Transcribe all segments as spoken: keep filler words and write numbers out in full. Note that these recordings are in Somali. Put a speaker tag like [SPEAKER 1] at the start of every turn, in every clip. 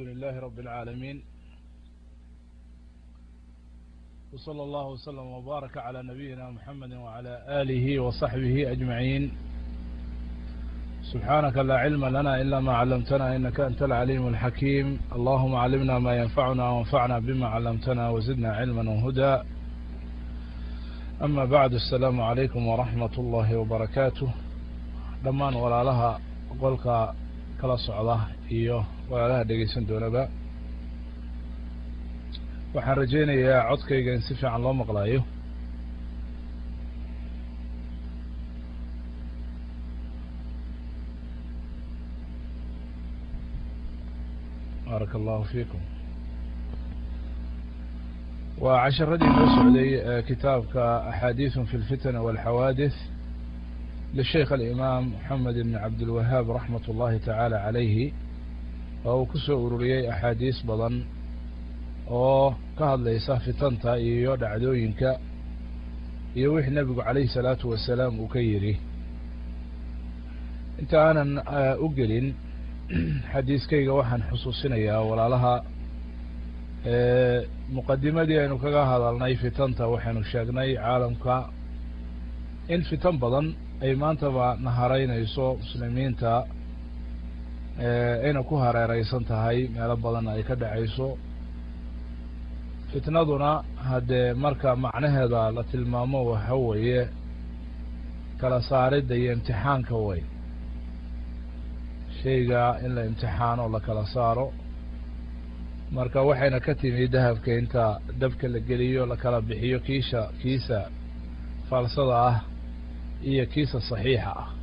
[SPEAKER 1] لله رب العالمين وصلى الله وسلم وبارك على نبينا محمد وعلى آله وصحبه أجمعين. سبحانك لا علم لنا إلا ما علمتنا إنك أنت العليم الحكيم. اللهم علمنا ما ينفعنا وانفعنا بما علمتنا وزدنا علما وهدى. أما بعد، السلام عليكم ورحمة الله وبركاته. dhammaan walaalaha qolka kala socda iyo walaalaha dhegeysan doonaba waxaan rajeynayaa codkayga in si fiican loo maqlaayo. بارك الله فيكم. وعشردي noo socday kitaabka أحاديث في الفتن والحوادث للشيخ الإمام محمد بن عبد الوهاب رحمة الله تعالى عليه، oo ku soo ururiyay أحاديث badan oo ka hadlaysa fitanta iyo dhacdooyinka iyo wixii nabigu calayhi salaatu wasalaam uu ka yiri. inta aanan u gelin xadiiskayga waxaan xusuusinayaa walaalaha muqadimadii aynu kaga hadalnay fitanta. waxaynu sheegnay caalamka in fitan badan ay maantaba naharaynayso muslimiinta, ayna ku hareeraysan tahay meelo badan ay ka dhacayso. fitnaduna haddee marka macnaheeda la tilmaamo waxa weeye kala saaridda iyo imtixaanka way, shayga in la imtixaano la kala saaro. marka waxayna ka timi dahabka inta dabka la geliyo la kala bixiyo kiisha kiisa falsada ah iyo kiisa saxiixa ah.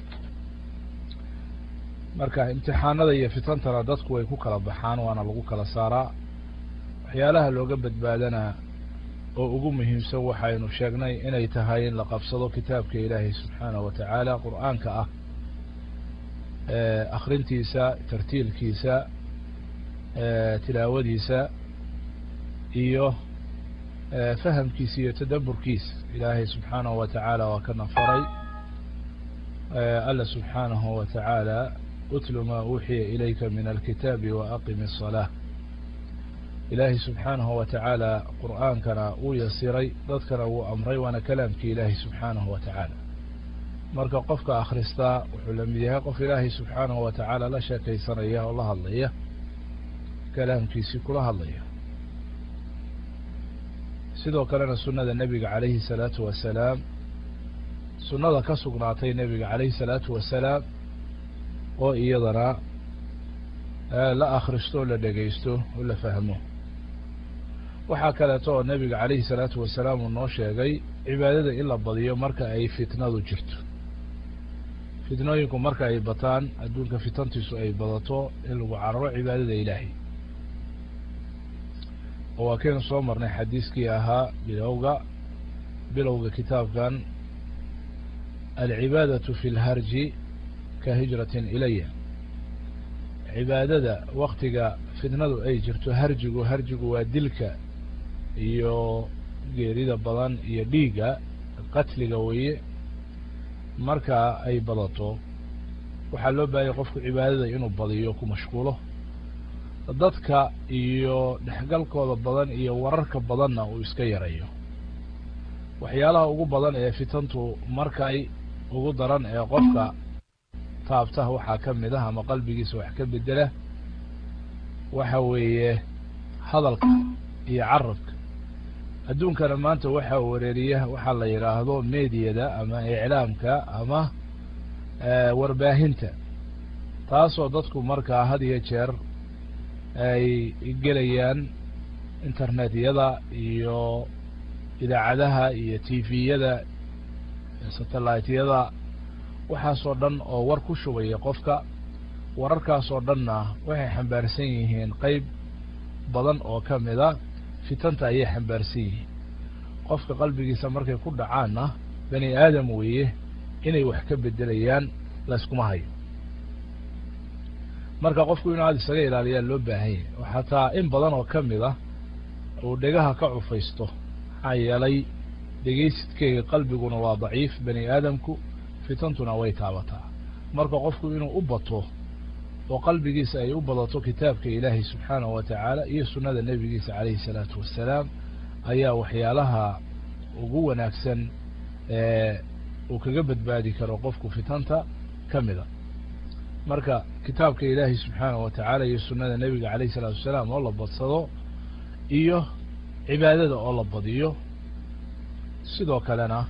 [SPEAKER 1] marka imtixaanada iyo fitantana dadku way ku kala baxaan, waana lagu kala saaraa. waxyaalaha looga badbaadana oo ugu muhiimsan waxaynu sheegnay inay tahay in la qabsado kitaabka ilaahay subxaanahu watacaala qur'aanka ah, akrintiisa, tartiilkiisa, tilaawadiisa iyo fahamkiisa iyo tadabburkiisa. ilaahay subxaanahu watacaala waa kana faray alla subxaanahu watacaala utlu maa uuxiya ilayka min alkitaabi waaqimi الصalaaة. ilaahay subxaanahu watacaala qur'aankana uu yasiray, dadkana wuu amray, waana kalaamkii ilaahay subxaanahu watacaala. marka qofka akhristaa wuxuu la mid yahay qof ilaahay subxaanahu watacaala la sheekaysanaya oo la hadlaya, kalaamkiisii kula hadlaya. sidoo kalena sunnada nebiga calayhi salaatu wasalaam, sunnada ka sugnaatay nebiga calayhi salaatu wasalaam oo iyadana la akhristo o la dhegaysto oo la fahmo. waxaa kaleeto oo nebiga calayhi salaatu wasalaam uu noo sheegay cibaadada in la badiyo marka ay fitnadu jirto. fitnooyinku marka ay bataan, adduunka fitantiisu ay badato, in lagu cararo cibaadada ilaahay. oo waa kaynu soo marnay xadiiskii ahaa bilowga bilowga kitaabkan alcibaadatu fi lharji ka hijratin ilaya. cibaadada waktiga fitnadu ay jirto, harjigu harjigu waa dilka iyo geerida badan iyo dhiigga qatliga weeye. marka ay badato waxaa loo baahaya qofku cibaadada inuu badiyo, ku mashquulo, dadka iyo dhexgalkooda badan iyo wararka badanna uu iska yarayo. waxyaalaha ugu badan ee fitantu markay ugu daran ee qofka taabta waxaa ka mid ah ama qalbigiisa wax ka bedela waxa weeye hadalka iyo carabka. adduunkana maanta waxaa wareeriya waxaa la yidhaahdo meediyada ama iclaamka ama warbaahinta, taasoo dadku markaa had iyo jeer ay gelayaan internetyada iyo idaacadaha iyo tviyada, satelliteyada, waxaasoo dhan oo war ku shubaya qofka. wararkaasoo dhanna waxay xambaarsan yihiin qeyb badan oo ka mida fitanta ayay xambaarsan yihiin. qofka qalbigiisa markay ku dhacaanna bani aadam weeye, inay wax ka bedelayaan layskuma hayo. marka qofku inuu aad isaga ilaaliyaa loo baahan yahay, oo xataa in badan oo ka mid ah uu dhegaha ka cufaysto. maxaa yeelay dhegaysidkeyga qalbiguna waa daciif, bani aadamku fitantuna way taabataa. marka qofku inuu u bato وقلبي جيس أي أبضتو كتابك إلهي سبحانه وتعالى إيه سنة النبي جيس عليه الصلاة والسلام أيا وحيالها وقوة ناكسن اه وكجبت بعدي كرقفك في تنتا كمذا مركا كتابك إلهي سبحانه وتعالى إيه سنة النبي عليه الصلاة والسلام والله بتصدو إيه عبادة الله بديو سيدو كلنا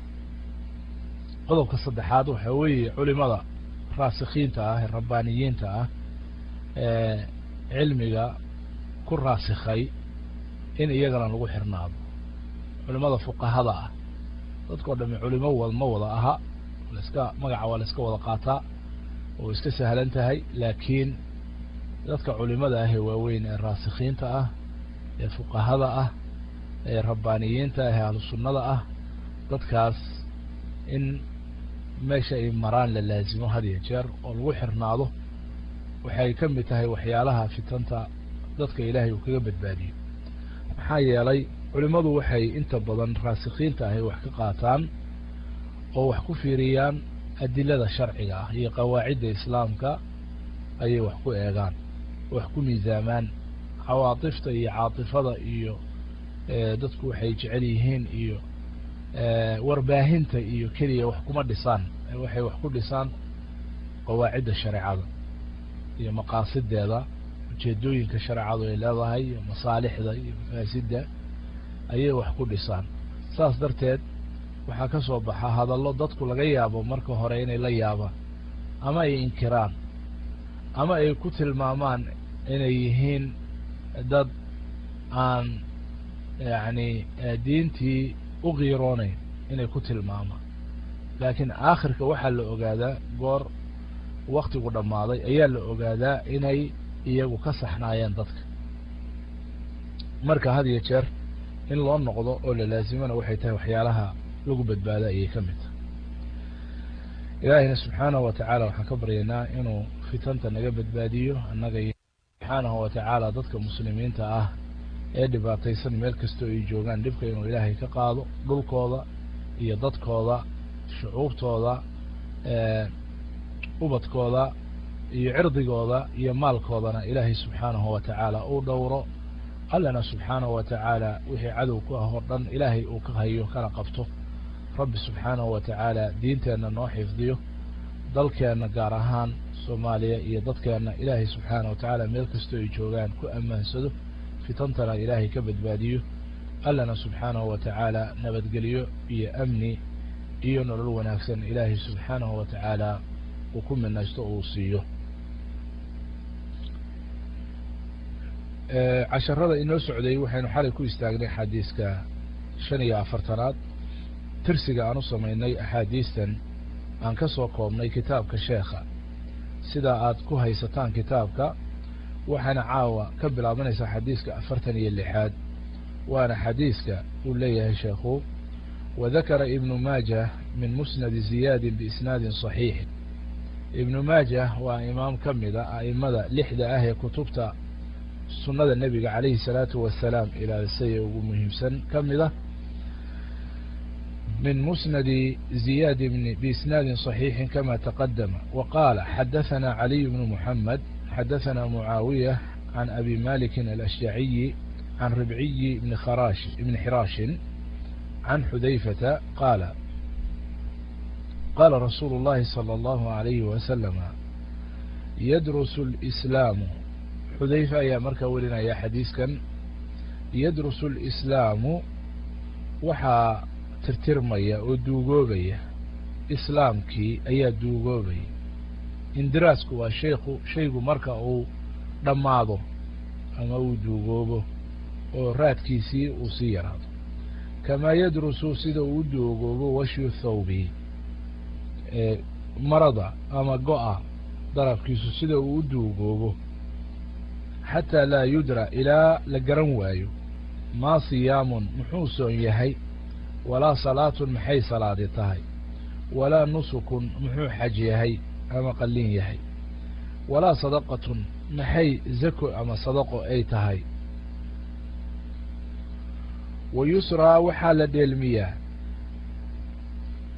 [SPEAKER 1] قضوا كالصدحات وحوي علماء راسخين تاه الربانيين تاه اه علمي كل راسخي إن إيقنا نقول حرناب علماء فقهاء تذكر دمي علماء والموضة أها ولسكا مقع ولسكا وضقاتا وإسكا سهل انتهي لكن تذكر علماء هي وين الراسخين تاه الفقهاء الربانيين تاه أهل السنة أه تذكاس إن meesha ay maraan la laazimo had iyo jeer oo lagu xirnaado waxay ka mid tahay waxyaalaha fitanta dadka Ilaahay uu kaga badbaadiyo maxaa yeelay culimadu waxay inta badan raasikhiinta ah wax ka qaataan oo wax ku fiiriyaan adilada sharciga ah iyo qawaacida islaamka ayay wax ku eegaan wax ku miisaamaan xawaatifta iyo caatifada iyo dadku waxay jecel yihiin iyo warbaahinta iyo kaliya wax kuma dhisaan waxay wax ku dhisaan qawaacida shariicada iyo maqaasideeda ujeedooyinka shariicadu ay leedahay iyo masaalixda iyo mafaasidda ayay wax ku dhisaan saas darteed waxa ka soo baxa hadallo dadku laga yaabo marka hore inay la yaabaan ama ay inkiraan ama ay ku tilmaamaan inay yihiin dad aan yani diintii uqiiroonay inay ku tilmaamaan laakiin aakhirka waxaa la ogaadaa goor waqtigu dhammaaday ayaa la ogaadaa inay iyagu ka saxnaayeen dadka marka had iyo jeer in loo noqdo oo la laazimana waxay tahay waxyaalaha lagu badbaada ayay ka mid tahay ilaahina subxaanahu watacaala waxaan ka baryaynaa inuu fitanta naga badbaadiyo annaga subxaanahu watacaala dadka muslimiinta ah ee dhibaataysan meel kastoo ay joogaan dhibka inuu ilaahay ka qaado dhulkooda iyo dadkooda shucuubtooda ubadkooda iyo cirdigooda iyo maalkoodana ilaahay subxaanahu watacaala uu dhowro allana subxaanahu watacaala wixii cadow ku ah oo dhan ilaahay uu ka hayo kana qabto rabbi subxaanahu watacaala diinteenna noo xifdiyo dalkeenna gaar ahaan soomaaliya iyo dadkeenna ilaahay subxaanahu watacaala meel kastoo ay joogaan ku ammaansado fitantana ilaahay ka badbaadiyo allana subxaanahu watacaala nabadgeliyo iyo amni iyo nolol wanaagsan ilaahay subxaanahu watacaala uu ku minaysto uu siiyo casharada inoo socday waxaynu xalay ku istaagnay xadiiska shan iyo afartanaad tirsiga aan u samaynay axaadiistan aan ka soo koobnay kitaabka sheekha sida aad ku haysataan kitaabka waxaana caawa ka bilaabanaysaa xadiiska afartan iyo lixaad waana xadiiska uu leeyahay sheekhu wadakara ibnu maajah min musnadi ziyaadin biisnaadin صaxiix ibnu maajah waa imaam ka mida a'imada lixda ah ee kutubta sunnada nebiga calayhi salaatu wasalaam ilaalisay ugu muhiimsan ka mida من مسند زياد بإسناد صحيح كما تقدم وقال حدثنا علي بن محمد حدثنا معاوية عن أبي مالك الأشجعي عن ربعي بن خراش بن حراش عن حذيفة قال قال رسول الله صلى الله عليه وسلم يدرس الإسلام حذيفة يا مركولنا يا حديث كان يدرس الإسلام وحا tirtirmaya oo duugoobaya islaamkii ayaa duugoobaya indiraasku waa sheekhu shaygu marka uu dhammaado ama uu duugoobo oo raadkiisii uu sii yaraado kamaa yadrusu sida uu duugoobo washyu thawbi marada ama go-a darafkiisu sida uu duugoobo xataa laa yudra ilaa la garan waayo maa siyaamun muxuu soon yahay walaa salaatun maxay salaadi tahay walaa nusukun muxuu xaj yahay ama qallin yahay walaa sadaqatun maxay zako ama sadaqo ay tahay wayusraa waxaa la dheelmiyaa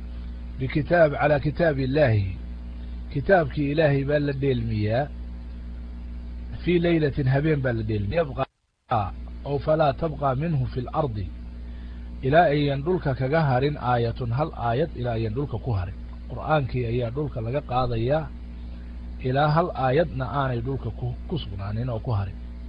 [SPEAKER 1] bikitaab calaa kitaabi illaahi kitaabkii ilaahay baa la dheelmiyaa في ليلة هبين بالدين يبقى أو فلا تبقى منه في الأرض إلى أن يندلك كجهر آية هل آية إلى أن يندلك كهر قرآن كي أي يندلك لقى قاضية إلى هل آيتنا آن يندلك كسبنا أننا وكهر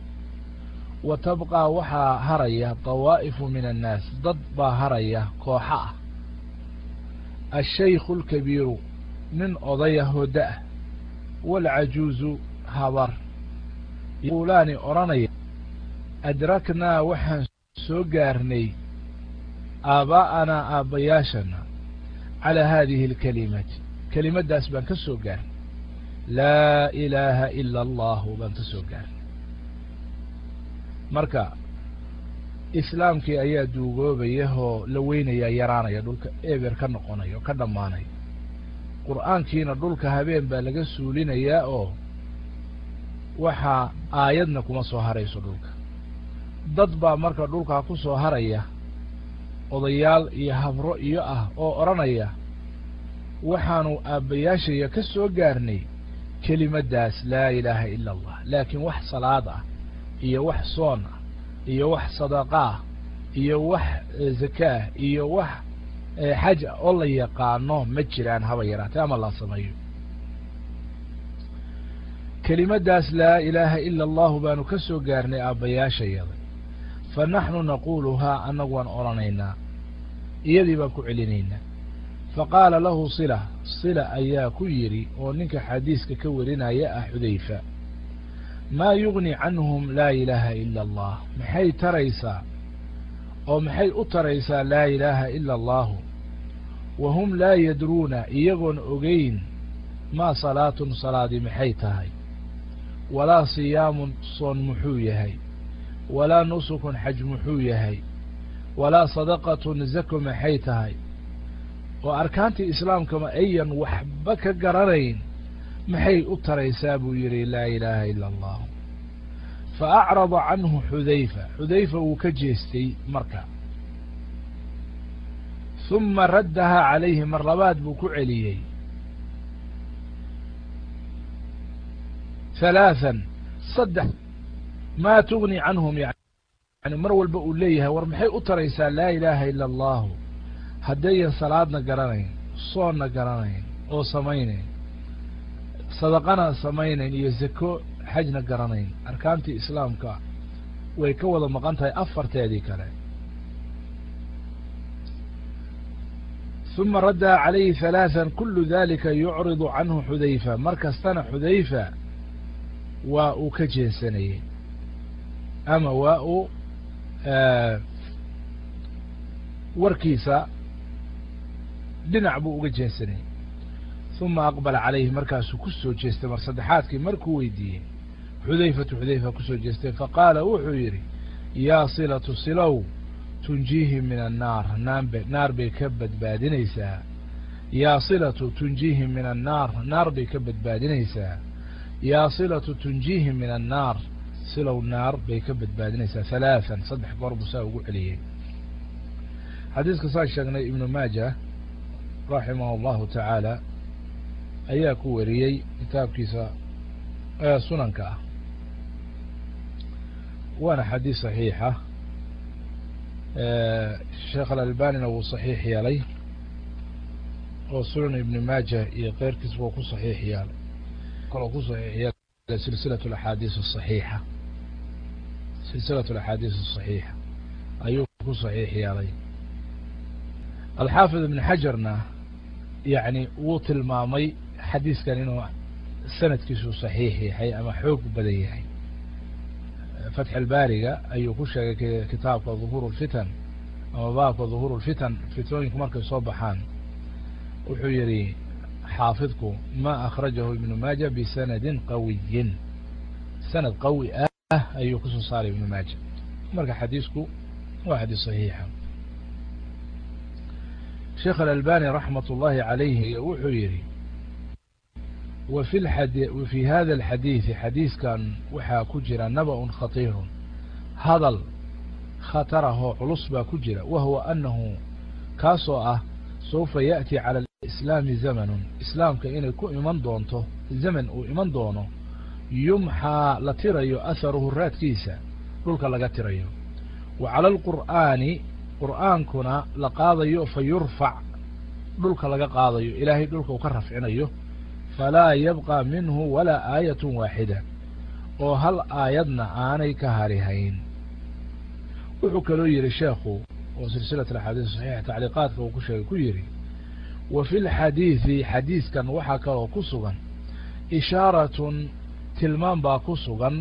[SPEAKER 1] وتبقى وحا هرية طوائف من الناس ضد هرية كوحاء الشيخ الكبير من أضيه هدأ والعجوز هبر يقولان أراني أدركنا وحن سوغارني آباءنا آبياشنا على هذه الكلمة كلمة داس بانك سوغار لا إله إلا الله بانك سوغار marka islaamkii ayaa duugoobayaho la weynaya yaraanaya dhulka eber ka noqonayo ka dhamaanay quraankiina dhulka habeen baa laga suulinayaa oo waxa aayadna kuma soo harayso dhulka dad baa marka dhulka ku soo haraya odayaal iyo habro iyo ah oo oranaya waxaanu aabayaashaya ka soo gaarnay kelimadaas la ilaaha illa allah laakiin wax salaad ah iyo wax soon iyo wax sadaqa iyo wax zakaa iyo wax xaj oo la yaqaano ma jiraan haba yaraatay ama la sameeyo kelimadaas la ilaaha illa allah baanu ka soo gaarnay aabayaashayada fa nahnu naquluha annagu oranayna iyadii baan ku celinayna faqala lahu sila sila ayaa ku yiri oo ninka xadiiska ka warinaya ah Xudayfa ما يغني عنهم لا إله إلا الله محي تريسا أو محي أتريسا لا إله إلا الله وهم لا يدرون إيغن أغين ما صلاة صلاة محيتهاي ولا صيام صن محويهاي ولا نسك حج محويهاي ولا صدقة زك محيتهاي وأركانت إسلام كما أيا وحبك قررين محي أتريسا بيري لا إله إلا الله فأعرض عنه حذيفة حذيفة وكجيستي مركع ثم ردها عليه مرات بكعليي ثلاثا صدح ما تغني عنهم يعني مرول بقول ليها ورمحي أتريسا لا إله إلا الله هديا صلاتنا قرانين صورنا قرانين أو سمينين صدقنا سمينين يزكو حجنا قرانين أركانتي إسلامك ويكوض مقانتها أفرت هذيك عليه ثم رد عليه ثلاثا كل ذلك يعرض عنه حذيفة مركزتنا حذيفة وأكجه سنين أما واء آه وركيسة لنعبو أكجه سنين ثم أقبل عليه مركز كسو جيست مرصدحاتك مركو ويديه حذيفة حذيفة كسو جيست فقال وحيري يا صلة صلو تنجيه من النار نار بيكبد بادنيسا يا صلة تنجيه من النار نار بيكبد بادنيسا يا صلة تنجيه من النار صلو النار بيكبد بادنيسا ثلاثا صدح قرب ساوق عليه حديث قصاص شغني ابن ماجه رحمه الله تعالى ayaa ku wariyay kitaabkiisa ee sunanka ah waana xadiis saxiix ah ee Sheekh Al-Albani uu saxiix yeelay oo sunan ibn Majah iyo qeyrkiis uu ku saxiix yeelay kala ku saxiix yeelay silsilatu al-ahadith as-sahiha silsilatu al-ahadith as-sahiha ayuu ku saxiix yeelay al-Hafiz ibn Hajarna يعني وطل مامي حديث كان إنه سند كيسو صحيح هي أما حوق بديه فتح الباري أي كوش كتاب ظهور الفتن أما باب ظهور الفتن فتنين مركز صبحان وحيري حافظكم ما أخرجه ابن ماجه بسند قوي سند قوي أه أي كوش صار ابن ماجه مركز حديثكم واحد صحيح شيخ الألباني رحمة الله عليه وحيري وفي الحديث وفي هذا الحديث حديث كان وحا كجرا نبأ خطير هذا خطره علصبا كجرا وهو أنه كاسوء سوف يأتي على الإسلام زمن إسلام كأن يكون إيمان دونته زمن أو إيمان دونه yumxaa la tirayo aharuhu raadkiisa dhulka laga tirayo wa cala alqur'aani qur'aankuna la qaadayo fa yurfac dhulka laga qaadayo ilaahay dhulka uu ka rafcinayo falaa yabqa minhu walaa aayatun waaxida oo hal aayadna aanay ka harihayn. wuxuu kaloo yidhi sheekhu oo silsilat axaadiis saxiixa tacliiqaadka uu ku sheegay ku yidhi wa fi lxadiidi xadiiskan waxaa kaloo ku sugan ishaaratun tilmaan baa ku sugan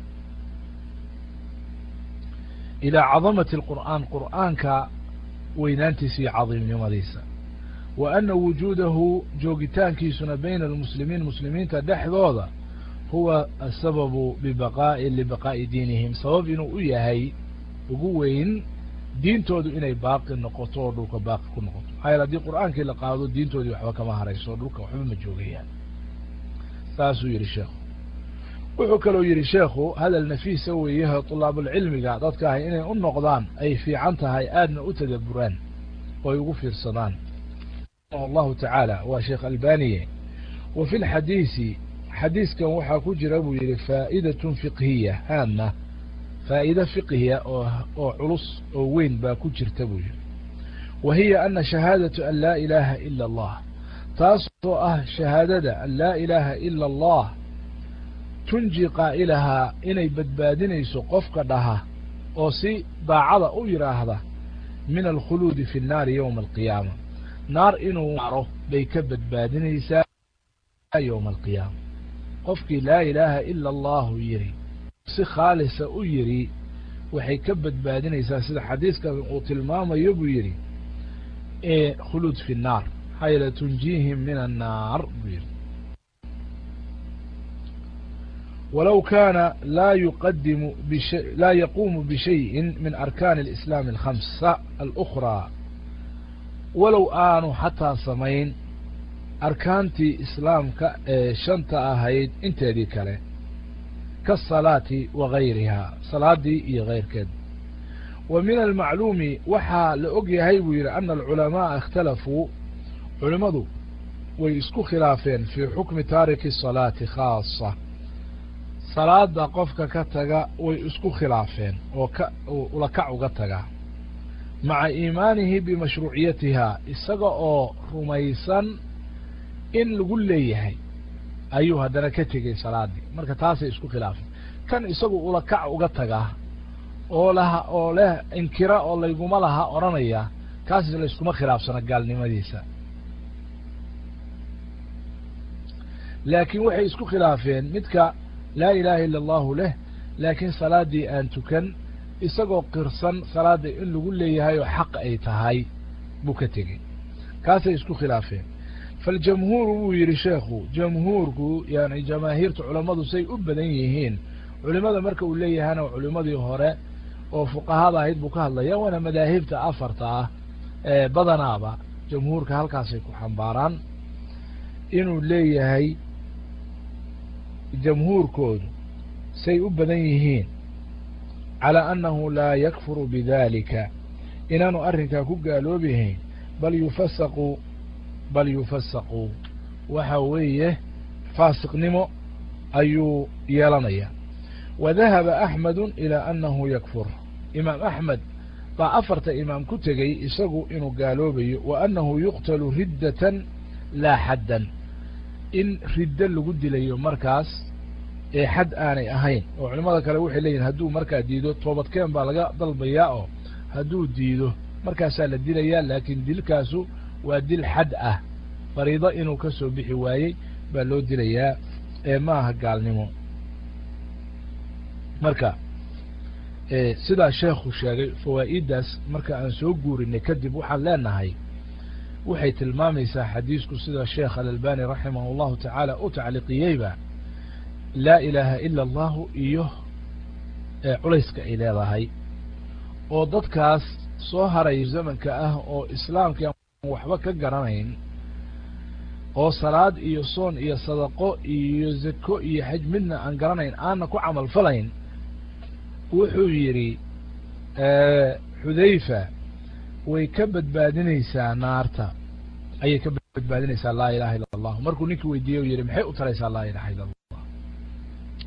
[SPEAKER 1] ilaa cadamati alqur'aan qur'aanka weynaantiisa iyo cadiimnimadiisa wa ana wujuudahu joogitaankiisuna bayna almuslimiin muslimiinta dhexdooda huwa asababu bibaqaa'i libaqaa'i diinihim sabab inuu u yahay ugu weyn diintoodu inay baaqi noqoto oo dhulka baaqi ku noqoto maxaa yaele haddii qur'aankii la qaado diintoodii waxba kama harayso dhulka waxba ma joogayaan. saasuu yidhi sheekhu. wuxuu kaloo yidhi sheekhu hadal nafiisa weeyaha tulaabulcilmiga dadka ahay inay u noqdaan ay fiican tahay aadna u tadabburaan oo ay ugu fiirsadaan. allahu tacaala waa sheekh albaniye. wa fi lxadiisi xadiiskan waxaa ku jira buu yidhi faa'idatun fiqhiya haama faa'iida fiqhiya oo oo culus oo weyn baa ku jirta buu yidhi wa hiya ana shahaadatu an laa ilaaha ila allah taasoo ah shahaadada an laa ilaaha ila allah tunji qaa'ilahaa inay badbaadinayso qofka dhaha oo si daacada u yidhaahda min alkhuluudi fi nnaari yowma alqiyaama naar inuu maro bay ka badbaadinaysaa yowma alqiyaama. qofkii laa ilaaha ila allahu yidhi si khaalisa u yidhi waxay ka badbaadinaysaa sida xadiiskan uu tilmaamayo buu yidhi ee khuluud fi nnaar maxaa yeele tunjiihim min annaar buu yidhi walow kaana laa yuqadimu bisha laa yaquumu bishayin min arkaani alislaami alkhamsa alأkhraa walow aanu xataa samayn arkaantii islaamka ee shanta ahayd inteedii kale kaasalaati wa gayrihaa salaadii iyo kayrkeed. wa min almacluumi waxaa la og yahay buu yidhi ana alculamaaa ikhtalafuu culimmadu way isku khilaafeen fii xukmi taariki salaati khaasa salaada qofka ka taga way isku khilaafeen oo ka ulakac uga taga maca iimaanihi bimashruuciyatihaa isaga oo rumaysan in lagu leeyahay ayuu haddana ka tegey salaadii marka taasay isku khilaafeen. kan isagu ulakac uga tagaa oo laha oo leh inkira oo layguma laha odhanaya kaas layskuma khilaafsana gaalnimadiisa laakiin waxay isku khilaafeen midka laa ilaaha ila allahu leh laakiin salaadii aan tukan isagoo qirsan salaada in lagu leeyahay oo xaq ay tahay buu ka tegey kaasay isku khilaafeen. faljamhuuru buu yidhi sheekhu jamhuurku yani jamaahiirta culammadu say u badan yihiin culimada marka uu leeyahayna culimadii hore oo fuqahada ahayd buu ka hadlaya waana madaahibta afarta ah ee badanaaba jamhuurka halkaasay ku xambaaraan inuu leeyahay jamhuurkoodu say u badan yihiin calaa annahu laa yakfuru bidalika inaanu arrinkaa ku gaaloobihayn bal yufasaqu bal yufasaqu waxa weeye faasiqnimo ayuu yeelanaya. wadahaba axmedu ilaa annahu yakfur imaam axmed baa afarta imaam ku tegey isagu inuu gaaloobayo wa annahu yuqtalu riddatan laa xaddan in riddo lagu dilayo markaas ee xad aanay ahayn oo culimmada kale waxay leeyihin hadduu markaa diido toobadkeen baa laga dalbayaa oo hadduu diido markaasaa la dilayaa laakiin dilkaasu waa dil xad ah fariido inuu ka soo bixi waayey baa loo dilayaa ee ma aha gaalnimo. marka sidaa sheekhu sheegay fawaa'idaas marka aan soo guurinay kadib waxaan leenahay waxay tilmaamaysaa xadiisku sida sheekh alalbani raximah allahu tacaala u tacliiqiyeyba laa ilaaha ila allahu iyo culayska ay leedahay oo dadkaas soo haray zamanka ah oo islaamkii aan waxba ka garanayn oo salaad iyo soon iyo sadaqo iyo zako iyo xaj midna aan garanayn aanna ku camal falayn wuxuu yidhi xudayfa way ka badbaadinaysaa naarta ayay ka badbaadinaysaa laa ilaha illa allah markuu ninkii weydiiyey u yidhi maxay u taraysaa laa ilaha illa allah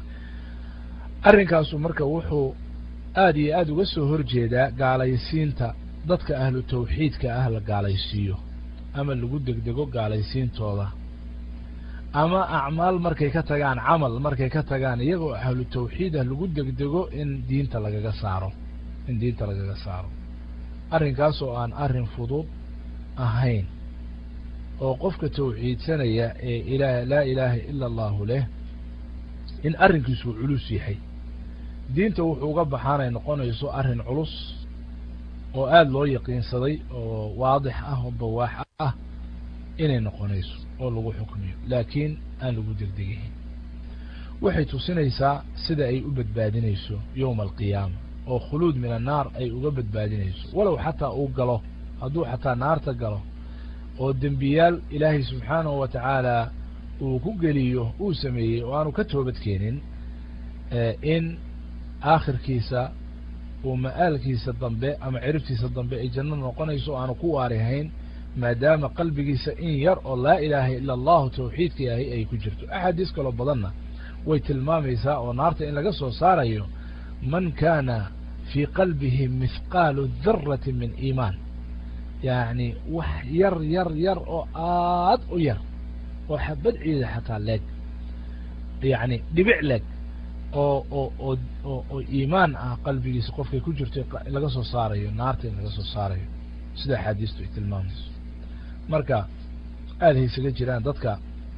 [SPEAKER 1] arrinkaasu marka wuxuu aad iyo aad uga soo horjeedaa gaalaysiinta dadka ahlu tawxiidka ah la gaalaysiiyo ama lagu degdego gaalaysiintooda ama acmaal markay ka tagaan camal markay ka tagaan iyagoo ahlu tawxiid ah lagu degdego in diinta lagaga saaro in diinta lagaga saaro arrinkaas oo aan arrin fudud ahayn oo qofka tawxiidsanaya ee ilaah laa ilaaha ila allahu leh in arrinkiisu culus yahay diinta wuxuu uga baxaanay noqonayso arrin culus oo aad loo yaqiinsaday oo waadix ah oo bawaax ah inay noqonayso oo lagu xukmiyo laakiin aan lagu degdegayn waxay tusinaysaa sida ay u badbaadinayso yowma alqiyaama oo khuluud min annaar ay uga badbaadinayso walow xataa uu galo hadduu xataa naarta galo oo dembiyaal ilaahay subxaanahu wa tacaala uu ku geliyo uu sameeyey oo aanu ka toobad keenin in aakhirkiisa uu ma'aalkiisa dambe ama ciribtiisa dambe ay janno noqonayso o aanu ku waarihayn maadaama qalbigiisa in yar oo laa ilaaha ila allahu tawxiidka yahay ay ku jirto axaadiis kaloo badanna way tilmaamaysaa oo naarta in laga soo saarayo man kaana fii qalbihi mithqaalu darati min iimaan yacni wax yar yar yar oo aad u yar oo xabad ciida xataa leeg yacni dhibic leeg oo oo oo oo oo iimaan ah qalbigiisa qofkay ku jirto laga soo saarayo naarta in laga soo saarayo sida axaadiistu ay tilmaamayso marka aad haysaga jiraan dadka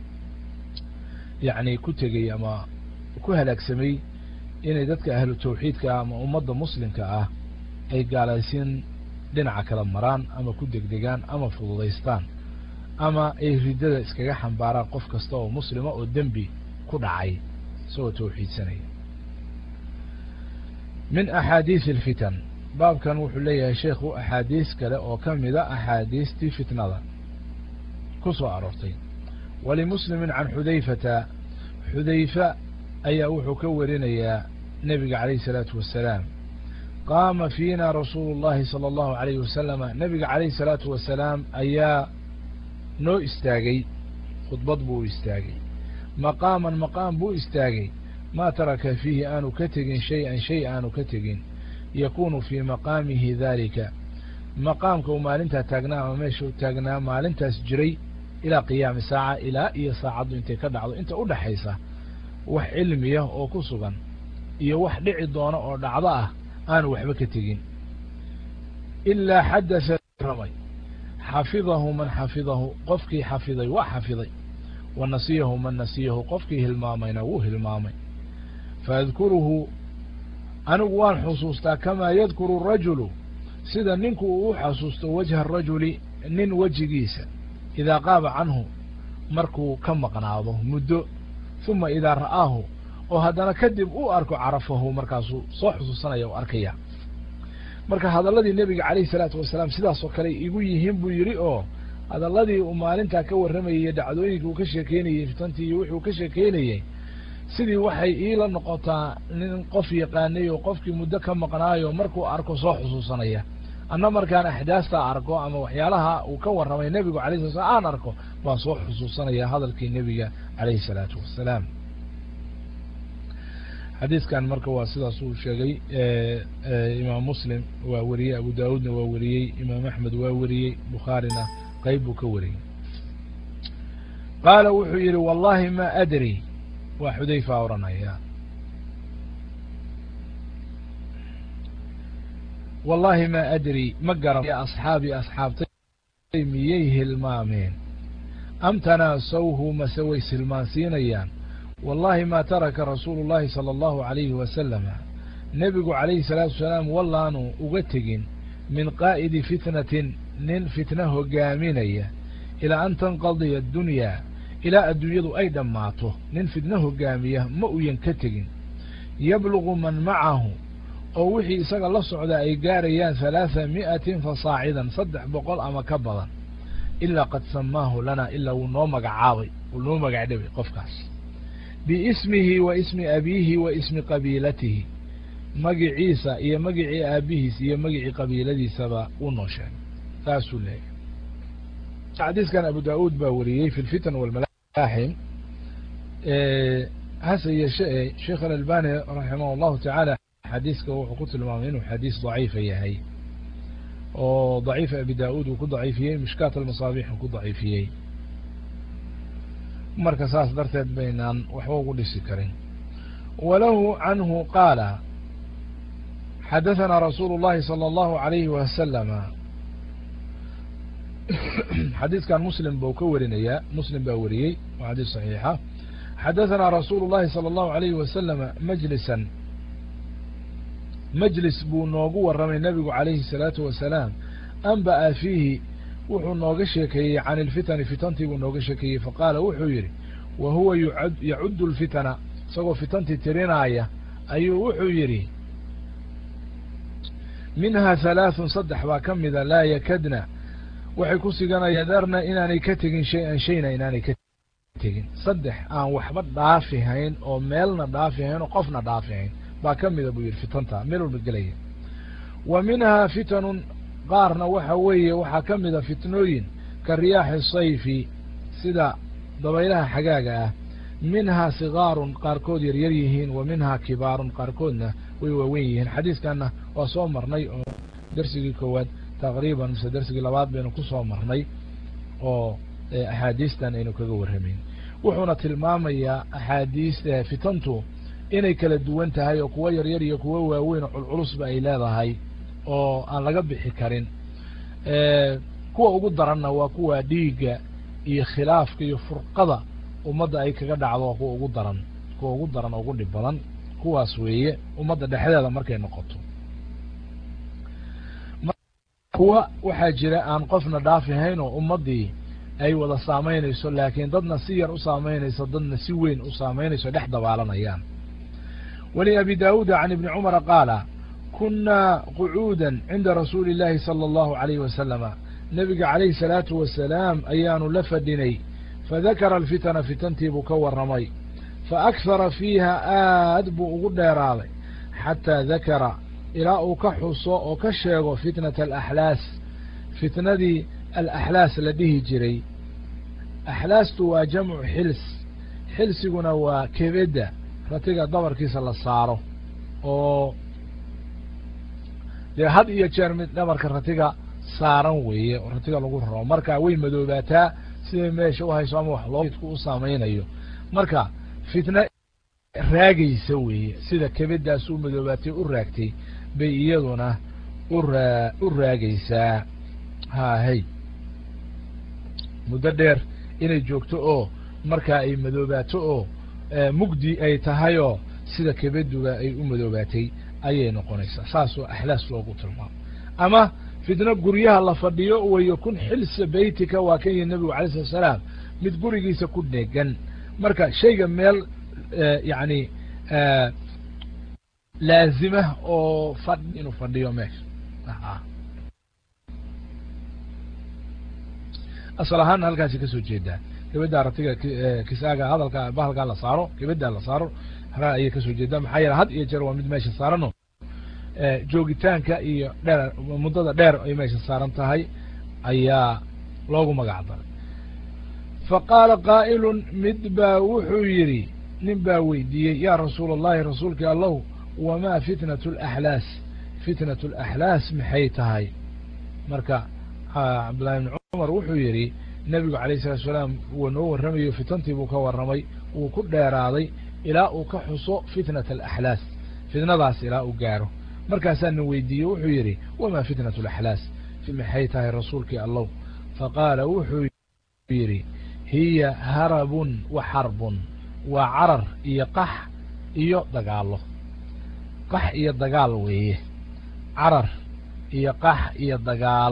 [SPEAKER 1] yacni ku tegay ama ku halaagsamay inay dadka ahlu tawxiidka ama ummadda muslimka ah ay gaalaysiin dhinaca kala maraan ama ku degdegaan ama fududaystaan ama ay riddada iskaga xambaaraan qof kasta oo muslima oo dembi ku dhacay isagoo tawxiidsanaya min axaadiisi alfitan baabkan wuxuu leeyahay sheekhu axaadiis kale oo ka mida axaadiistii fitnada ku soo aroortay walimuslimin can xudayfata xudayfa ayaa wuxuu ka warinayaa nebiga calayhi salaatu wasalaam qaama fiina rasuulu llahi sala allahu alayhi wasalama nebiga calayhi salaatu wasalaam ayaa noo istaagay khudbad buu istaagay maqaaman maqaam buu istaagay maa taraka fiihi aanu ka tegin shay-an shay aanu ka tegin yakunu fii maqaamihi dalika maqaamka uu maalintaa taagnaa ama meeshuu taagnaa maalintaas jiray ilaa qiyaami saaca ilaa iyo saacaddu intay ka dhacdo inta u dhaxaysa wax cilmiya oo ku sugan iyo wax dhici doona oo dhacdo ah aanu waxba ka tegin ilaa xadasa ramay xafidahu man xafidahu qofkii xafiday waa xafiday wa nasiyahu man nasiyahu qofkii hilmaamayna wuu hilmaamay faadkuruhu anigu waan xusuustaa kamaa yadkuru rajulu sida ninku uu u xasuusto wajha arajuli nin wejigiisa idaa qaaba canhu markuu ka maqnaado muddo uma idaa ra'aahu oo haddana kadib uu arko carafahu markaasuu soo xusuusanaya u arkaya marka hadalladii nebiga calayhi salaatu wasalaam sidaasoo kale igu yihiin buu yidhi oo hadalladii uu maalintaa ka warramayay iyo dhacdooyinkii uu ka sheekeynayey fitantii iyo wuxuu ka sheekeynayey sidii waxay iila noqotaa nin qof yaqaanay oo qofkii muddo ka maqnaayo markuu arko soo xusuusanaya anna markaan axdaastaa arko ama waxyaalaha uu ka warramay nebigu alayh sala slam aan arko baan soo xusuusanaya hadalkii nebiga calayhi salaatu wassalaam xadiiskan marka waa sidaas uu sheegay imaam muslim waa weriyey abu daawuudna waa weriyey imaam axmed waa weriyey bukhaarina qayb buu ka wariyey qaala wuxuu yidhi wallahi ma adri waa xudayfa oranaya wallahi ma adri ma garan ya asxaabi asxaabtay miyay hilmaameen am tanaasawhu mase way silmaansiinayaan wallahi ma taraka rasuulu llahi sala allahu alayhi wasalama nebigu calayhi salaatu wasalaam wallaanu uga tegin min qaa'idi fitnatin nin fitna hogaaminaya ilaa an tanqadiya addunyaa ilaa adduunyadu ay dhammaato nin fitna hogaamiya ma uyan ka tegin yablugu man macahu oo wixii isaga la socdaa ay gaarayaan halaatha mi'atin fasaacidan saddex boqol ama ka badan ilaa qad samaahu lana ilaa wuu noo magacaabay wuu noo magacdhabay qofkaas biismihi wa ismi abiihi wa ismi qabiilatihi magiciisa iyo magicii aabihiis iyo magicii qabiiladiisaba wuu noo sheegay saasuu leeyahay xadiiskan abu daa'uud baa wariyey fi lfitan walmalaaxim hase yeeshee sheekh alalbani raximah allahu tacaala xadiiska wuxuu ku tilmaamay inuu xadiis daciifa yahay oo daciif abi da-uud uu ku daciifiyey mishkaat almasaabiix uu ku daciifiyey marka saas darteed baynaan waxba ugu dhisi karin walahu canhu qaala xadaثana rasuulu اllahi salى اllahu عalayhi wasalama xadiiskan muslim buu ka warinayaa muslim baa wariyey waa xadiis صaxiixa xadaثana rasuulu اllahi salى اllahu عalayhi wasalama majlisan majlis buu noogu warramay nebigu calayhi الsalaatu wasalaam anba'a fiihi wuxuu nooga sheekeeyey can اlfitani fitantii buu nooga sheekeeyey faqaala wuxuu yidhi wa huwa yacuddu اlfitana isagoo fitantii tirinaaya ayuu wuxuu yidhi minha halaaثun saddex baa ka mida laa yakadna waxay ku siganaya darna inaanay ka tegin shay-an shayna inaanay ka tegin saddex aan waxba dhaafihayn oo meelna dhaafihayn oo qofna dhaafihayn baa ka mida buu yidhi fitanta meel walba gelaya wa minhaa fitanun qaarna waxa weeye waxaa ka mida fitnooyin ka riyaaxi sayfi sida dabaylaha xagaaga ah minhaa sigaarun qaarkood yaryar yihiin wa minhaa kibaarun qaarkoodna way waaweyn yihiin xadiiskanna waa soo marnay oo darsigii koowaad taqriiban mise darsigii labaad baynu ku soo marnay oo axaadiistan aynu kaga warramayn wuxuuna tilmaamayaa axaadiis fitantu inay kala duwan tahay oo kuwo yaryar iyo kuwo waaweyn oo culculusba ay leedahay oo aan laga bixi karin kuwa ugu daranna waa kuwa dhiigga iyo khilaafka iyo furqada ummadda ay kaga dhacdo waa kuwa ugu daran kuwa ugu daran oo ugu dhib badan kuwaas weeye ummadda dhexdeeda markay noqoto kuwa waxaa jira aan qofna dhaafihayn oo ummaddii ay wada saamaynayso laakiin dadna si yar u saamaynayso dadna si weyn u saamaynayso dhex dabaalanayaan wali abi daawuud can ibni cumara qaala kunaa qucuudan cinda rasuuli اllahi salى اllahu عalayhi wasalama nebiga calayhi salaatu wasalaam ayaanu la fadhinay fadakara alfitana fitantii buu ka warramay faakhara fiiha aad buu ugu dheeraaday xataa dakara ilaa uu ka xuso oo ka sheego fitnata alaxlaas fitnadii alaxlaas la dhihi jiray axlaastu waa jamcu xils xilsiguna waa kebedda ratiga dabarkiisa la saaro oo dee had iyo jeer mid dhabarka ratiga saaran weeye oo ratiga lagu raro marka way madoobaataa siday meesha u hayso ama wax loodku u saamaynayo marka fitna raagaysa weeye sida kebeddaas u madoobaatay u raagtay bay iyaduna uraa u raagaysaa hahay muddo dheer inay joogto oo markaa ay madoobaato oo mugdi ay tahay oo sida kebeduga ay u madoobaatay ayay noqonaysaa saasoo axlaas loogu tilmaamo ama fitno guryaha la fadhiyo wayo kun xilsa beytika waa kan yihi nebigu alay slat salaam mid gurigiisa ku dhegan marka shayga meel yani laazima oo fadh inuu fadhiyo meesha asal ahaan halkaasi kasoo jeedaa kebeddaa ratiga kisaaga hadalka bahalkaa la saaro kebeddaa la saaro hara ayay kasoo jeedaa maxaa yeele had iyo jeer waa mid meesha saarano joogitaanka iyo dheer muddada dheer ay meesha saaran tahay ayaa loogu magac daray faqaala qaa'ilun mid baa wuxuu yidhi nin baa weydiiyey yaa rasuula allahi rasuulkii allow wamaa fitnatu alaxlaas fitnatu alaxlaas maxay tahay marka cabdullahi ibni cumar wuxuu yidhi nebigu calayh salatu salaam wuu noo warramayo fitantii buu ka warramay wuu ku dheeraaday ilaa uu ka xuso fitnata alaxlaas fitnadaas ilaa uu gaaro markaasaa na weydiiyey wuxuu yidhi wamaa fitnatu alaxlaas maxay tahay rasuulkii allow faqaala wuxuu yidhi hiya harabun wa xarbun waa carar iyo qax iyo dagaalo qax iyo dagaal weeye carar iyo qax iyo dagaal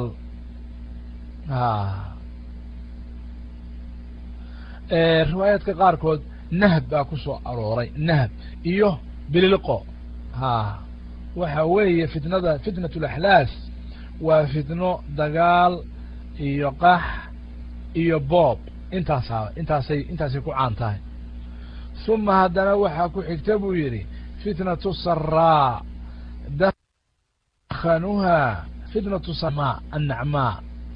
[SPEAKER 1] riwaayaadka qaarkood nahb baa ku soo arooray nahb iyo bililiqo ha waxa weeye fitnada fitnatu alaxlaas waa fitno dagaal iyo qax iyo boob intaasa intaasay intaasay ku caan tahay uma haddana waxaa ku xigta buu yidhi fitnatu saraa dakhanuha fitnatu sama annacmaa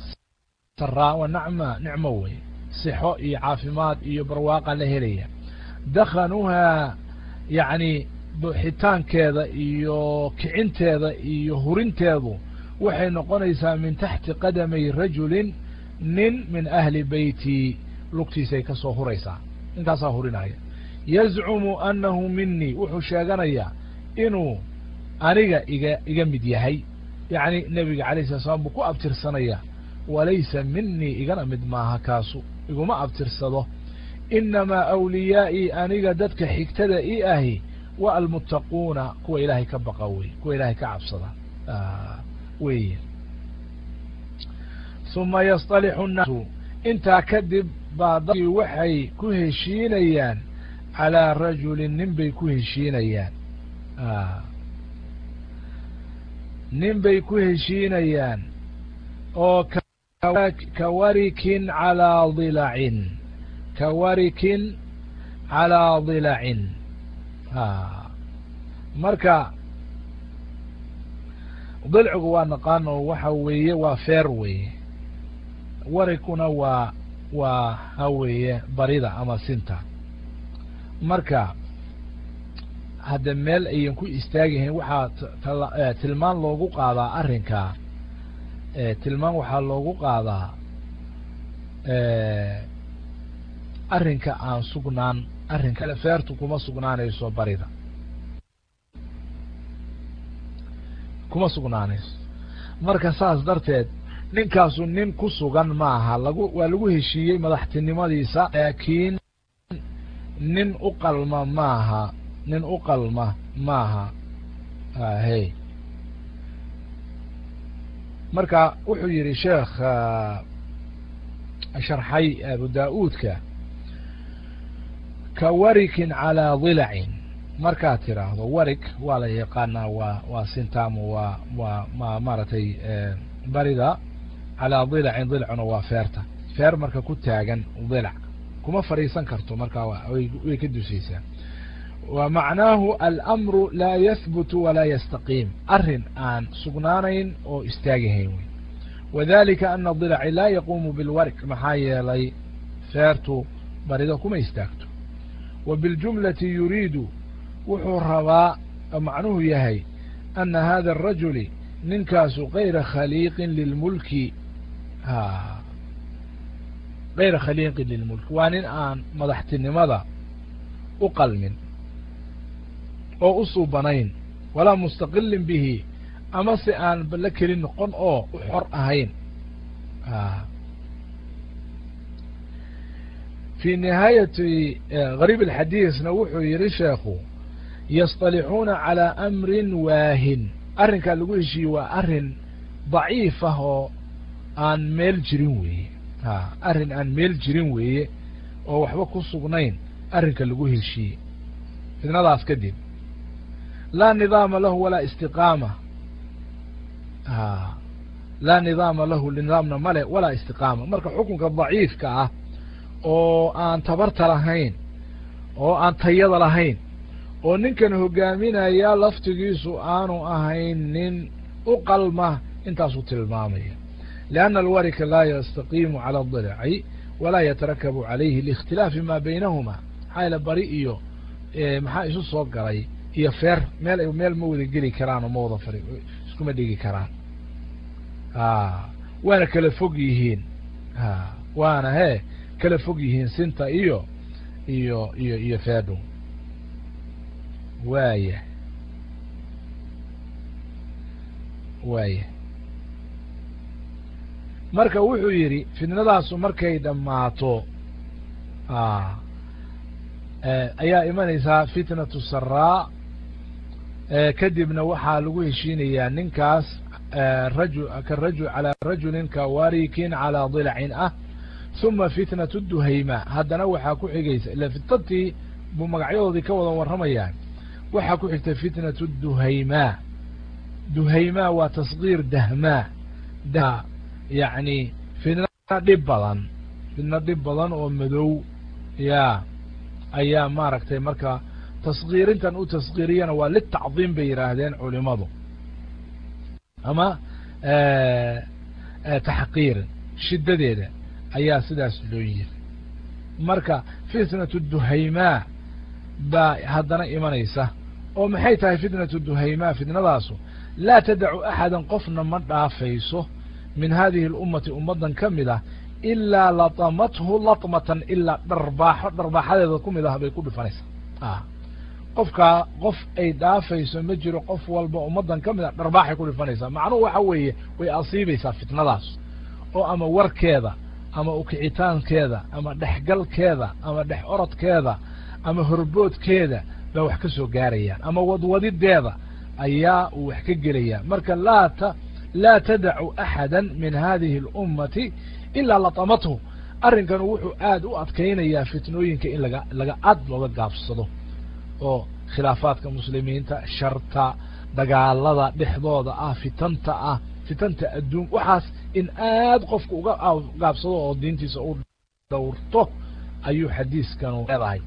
[SPEAKER 1] saraa wa nacma nicmo wey sixo iyo caafimaad iyo barwaaqa la helaya dakhanuhaa yacni buuxitaankeeda iyo kicinteeda iyo hurinteedu waxay noqonaysaa min taxti qadamay rajulin nin min ahli beyti lugtiisay ka soo huraysaa ninkaasaa hurinaya yazcumu annahu minii wuxuu sheeganayaa inuu aniga iga iga mid yahay yacni nebiga alayh sala slam buu ku abtirsanaya walaysa minii igana mid maaha kaasu iguma abtirsado inamaa awliyaa'ii aniga dadka xigtada i ahi wa almuttaquuna kuwa ilaahay ka baqa wey kuwa ilaahay ka cabsada weeye uma yasطalixu الnaasu intaa kadib baa dadkii waxay ku heshiinayaan calىa rajulin nin bay ku heshiinayaan nin bay ku heshiinayaan oo kawarikin calىa dilacin kawarikin calىa dilacin marka dilcigu waa naqaano waxa weeye waa feer weeye warikuna waa waa ha weeye barida ama sinta marka hadda meel ayan ku istaagahayn waxaa tilmaan loogu qaadaa arrinkaa tilmaan waxaa loogu qaadaa arrinka aan sugnaan arrinka feertu kuma sugnaanayso barida kuma sugnaanayso marka saas darteed ninkaasu nin ku sugan maaha lagu waa lagu heshiiyey madaxtinimadiisa laakiin nin u qalma maaha nin u qalma maaha he marka wuxuu yidhi sheekh sharxay abu da-uudka kawarikin calىa dilacin markaad tiraahdo warig waa la yaqaanaa waa waa sintamo waa waa ma maaragtay barida calىa dilacin dilcuna waa feerta feer marka ku taagan dilac kuma fadhiisan karto marka way ka dusaysaa wa macnaahu alamru laa yahbutu walaa yastaqiim arrin aan sugnaanayn oo istaagahayn wey wadalika ana dilaci laa yaquumu bilwarig maxaa yeelay feertu barida kuma istaagto wa biljumlati yuriidu wuxuu rabaa macnuhu yahay ana hada arajuli ninkaasu kayra khaliiqin lilmulki kayra khaliiqin lilmulki waa nin aan madaxtinimada u qalmin oo u suubanayn walaa mustaqilin bihi ama se aan la keli noqon oo u xor ahayn fi nihaayati gariib alxadiisna wuxuu yihi sheekhu yasطalixuuna calىa amrin waahin arrinkaa lagu heshiiyey waa arrin daciif ah oo aan meel jirin weeye arrin aan meel jirin weeye oo waxba ku sugnayn arrinka lagu heshiiyey fidnadaas kadib laa nidaama lahu walaa istiqaama laa nidaama lahu nidaamna male walaa istiqaama marka xukunka daciifka ah oo aan tabarta lahayn oo aan tayada lahayn oo ninkan hogaaminaya laftigiisu aanu ahayn nin u qalma intaasuu tilmaamaya lianna alwarika laa yastaqiimu cala adilaci walaa yatarakabu calayhi liikhtilaafi maa baynahuma maxaa yaele bari iyo maxaa isu soo galay iyo feer meel meel ma wada geli karaan oo ma wada fari iskuma dhigi karaan waana kala fog yihiin waana he kala fog yihiin sinta iyo iyo iyo iyo feedhu waaya waaya marka wuxuu yidhi fidnadaasu markay dhammaato ayaa imanaysaa fitnatu saraa kadibna waxaa lagu heshiinayaa ninkaas raju karaju calaa rajulin kawarikin calaa dilacin ah uma fitnatu duhayma haddana waxaa ku xigaysa ila fitnatii buu magacyadoodii ka wada warramayaan waxaa ku xigta fitnatu duhayma duhayma waa tasgiir dahmaa da yacni fidna dhib badan fidna dhib badan oo madow yaa ayaa maaragtay marka tasgiirintan u tasgiiriyana waa litacdiim bay yidhaahdeen culimadu ama taxqiirin shiddadeeda ayaa sidaas loo yiri marka fitnatu duhaymaa baa haddana imanaysa oo maxay tahay fitnatu duhaymaa fitnadaasu laa tadacu axadan qofna ma dhaafayso min hadihi اlummati ummaddan ka mid ah ilaa latamathu latmatan ilaa dharbaaxo dharbaaxadeeda ku mid ah bay ku dhifanaysaa qofkaa qof ay dhaafayso ma jiro qof walba ummaddan ka mid ah dharbaaxay ku dhifanaysaa macnuhu waxa weeye way asiibaysaa fitnadaas oo ama warkeeda ama ukicitaankeeda ama dhexgalkeeda ama dhex orodkeeda ama horboodkeeda baa wax ka soo gaarayaan ama wadwadideeda ayaa uu wax ka gelayaa marka laa t laa tadacu axada min hadihi اlummati ilaa latamathu arrinkan wuxuu aad u adkaynayaa fitnooyinka in laga laga ad looga gaabsado oo khilaafaadka muslimiinta sharta dagaalada dhexdooda ah fitanta ah fitanta adduun waxaas in aad qofku uga gaabsado oo diintiisa u dhowrto ayuu xadiiskanu leedahay